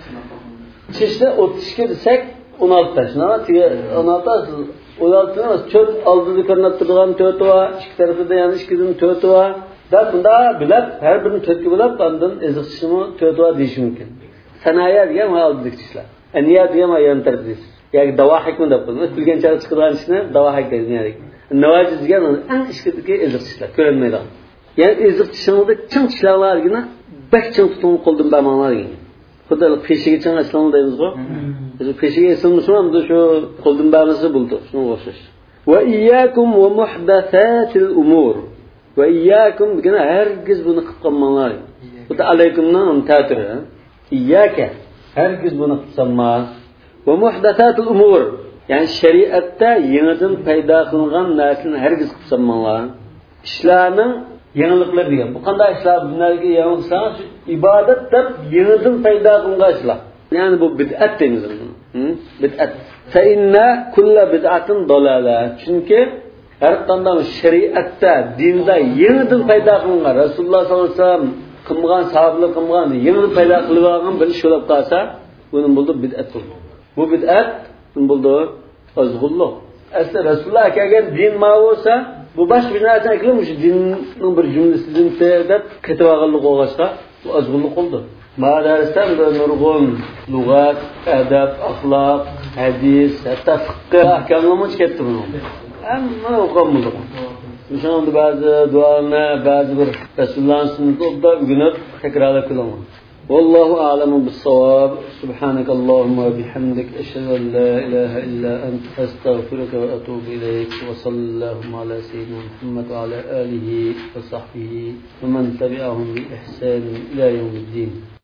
Tishni o'ttiz ikki desak, o'n olti ta. Shunaqmi? o'n olti o'n olti emas, to'rt oldida ko'rinib turgan to'rt va ikki tarafida yana ikkidan to'rt va da bunda bilib, har birini to'rtga bo'lib, ondan eziq tishni to'rt va deyish mumkin. Sanaya degan oldidagi tishlar. Aniya degan ayol tarafida. Yani davahik mi yapılır? Bilgen çarı çıkılan işine davahik dedi yani. Nevaciz diyen en işkideki ezik tişler. Görünmeydi. Yani ezik tişlerinde çın tişlerler yine bek çın tutumu koldum bermanlar yine. Kudalık peşige çın aslanı deyimiz bu. Peşige aslanı şu anda şu koldum bermesi buldu. Şunu koşuş. Ve iyyakum ve muhdathatil umur. Ve iyyakum degene herkes bunu kıpkanmanlar. Bu da aleykumdan tatiri. İyyake herkes bunu kıpsanmaz. Ve muhdathatul umur. Yani şeriatta yeniden payda kılıngan narsalarni herkes kıpsanmanlar. İşlerinin yenilikleri diye. Bu qanday işler bunlarga yeniliksanız ibadet deb yeniden payda kılıngan işler. Yani bu bid'at deymiz bunu. Bid'at. Fa inna kulla bid'atin dalala. Çünkü her qanday şeriatta, dinde yeniden payda kılıngan Rasululloh sallallohu alayhi vasallam qilgan, sahobalar qilgan, yeniden payda qilgan bir ish bo'lib qolsa, bunun buldu bid'at bo'ldi. Bu bid'at buldu azg'ulluq. Aslida Rasululloh kelgan din ma bo'lsa, bu boshqa bir narsa ekilmiş dinning bir jumlasidan deb ketib olganlik bo'lg'achqa, bu azg'ulluq bo'ldi. Madrasdan da nurg'un lug'at, adab, axloq, hadis, hatta fiqh ahkamlarimiz ketdi buni. Hamma o'qilmoqda. O'shanda ba'zi duolarni, ba'zi bir Rasulullohning sunnatida o'rganib takrorlab qilaman. والله أعلم بالصواب. سبحانك اللهم وبحمدك أشهد أن لا إله إلا أنت أستغفرك وأتوب إليك وصلى اللهم على سيدنا محمد وعلى آله وصحبه ومن تبعهم بإحسان إلى يوم الدين.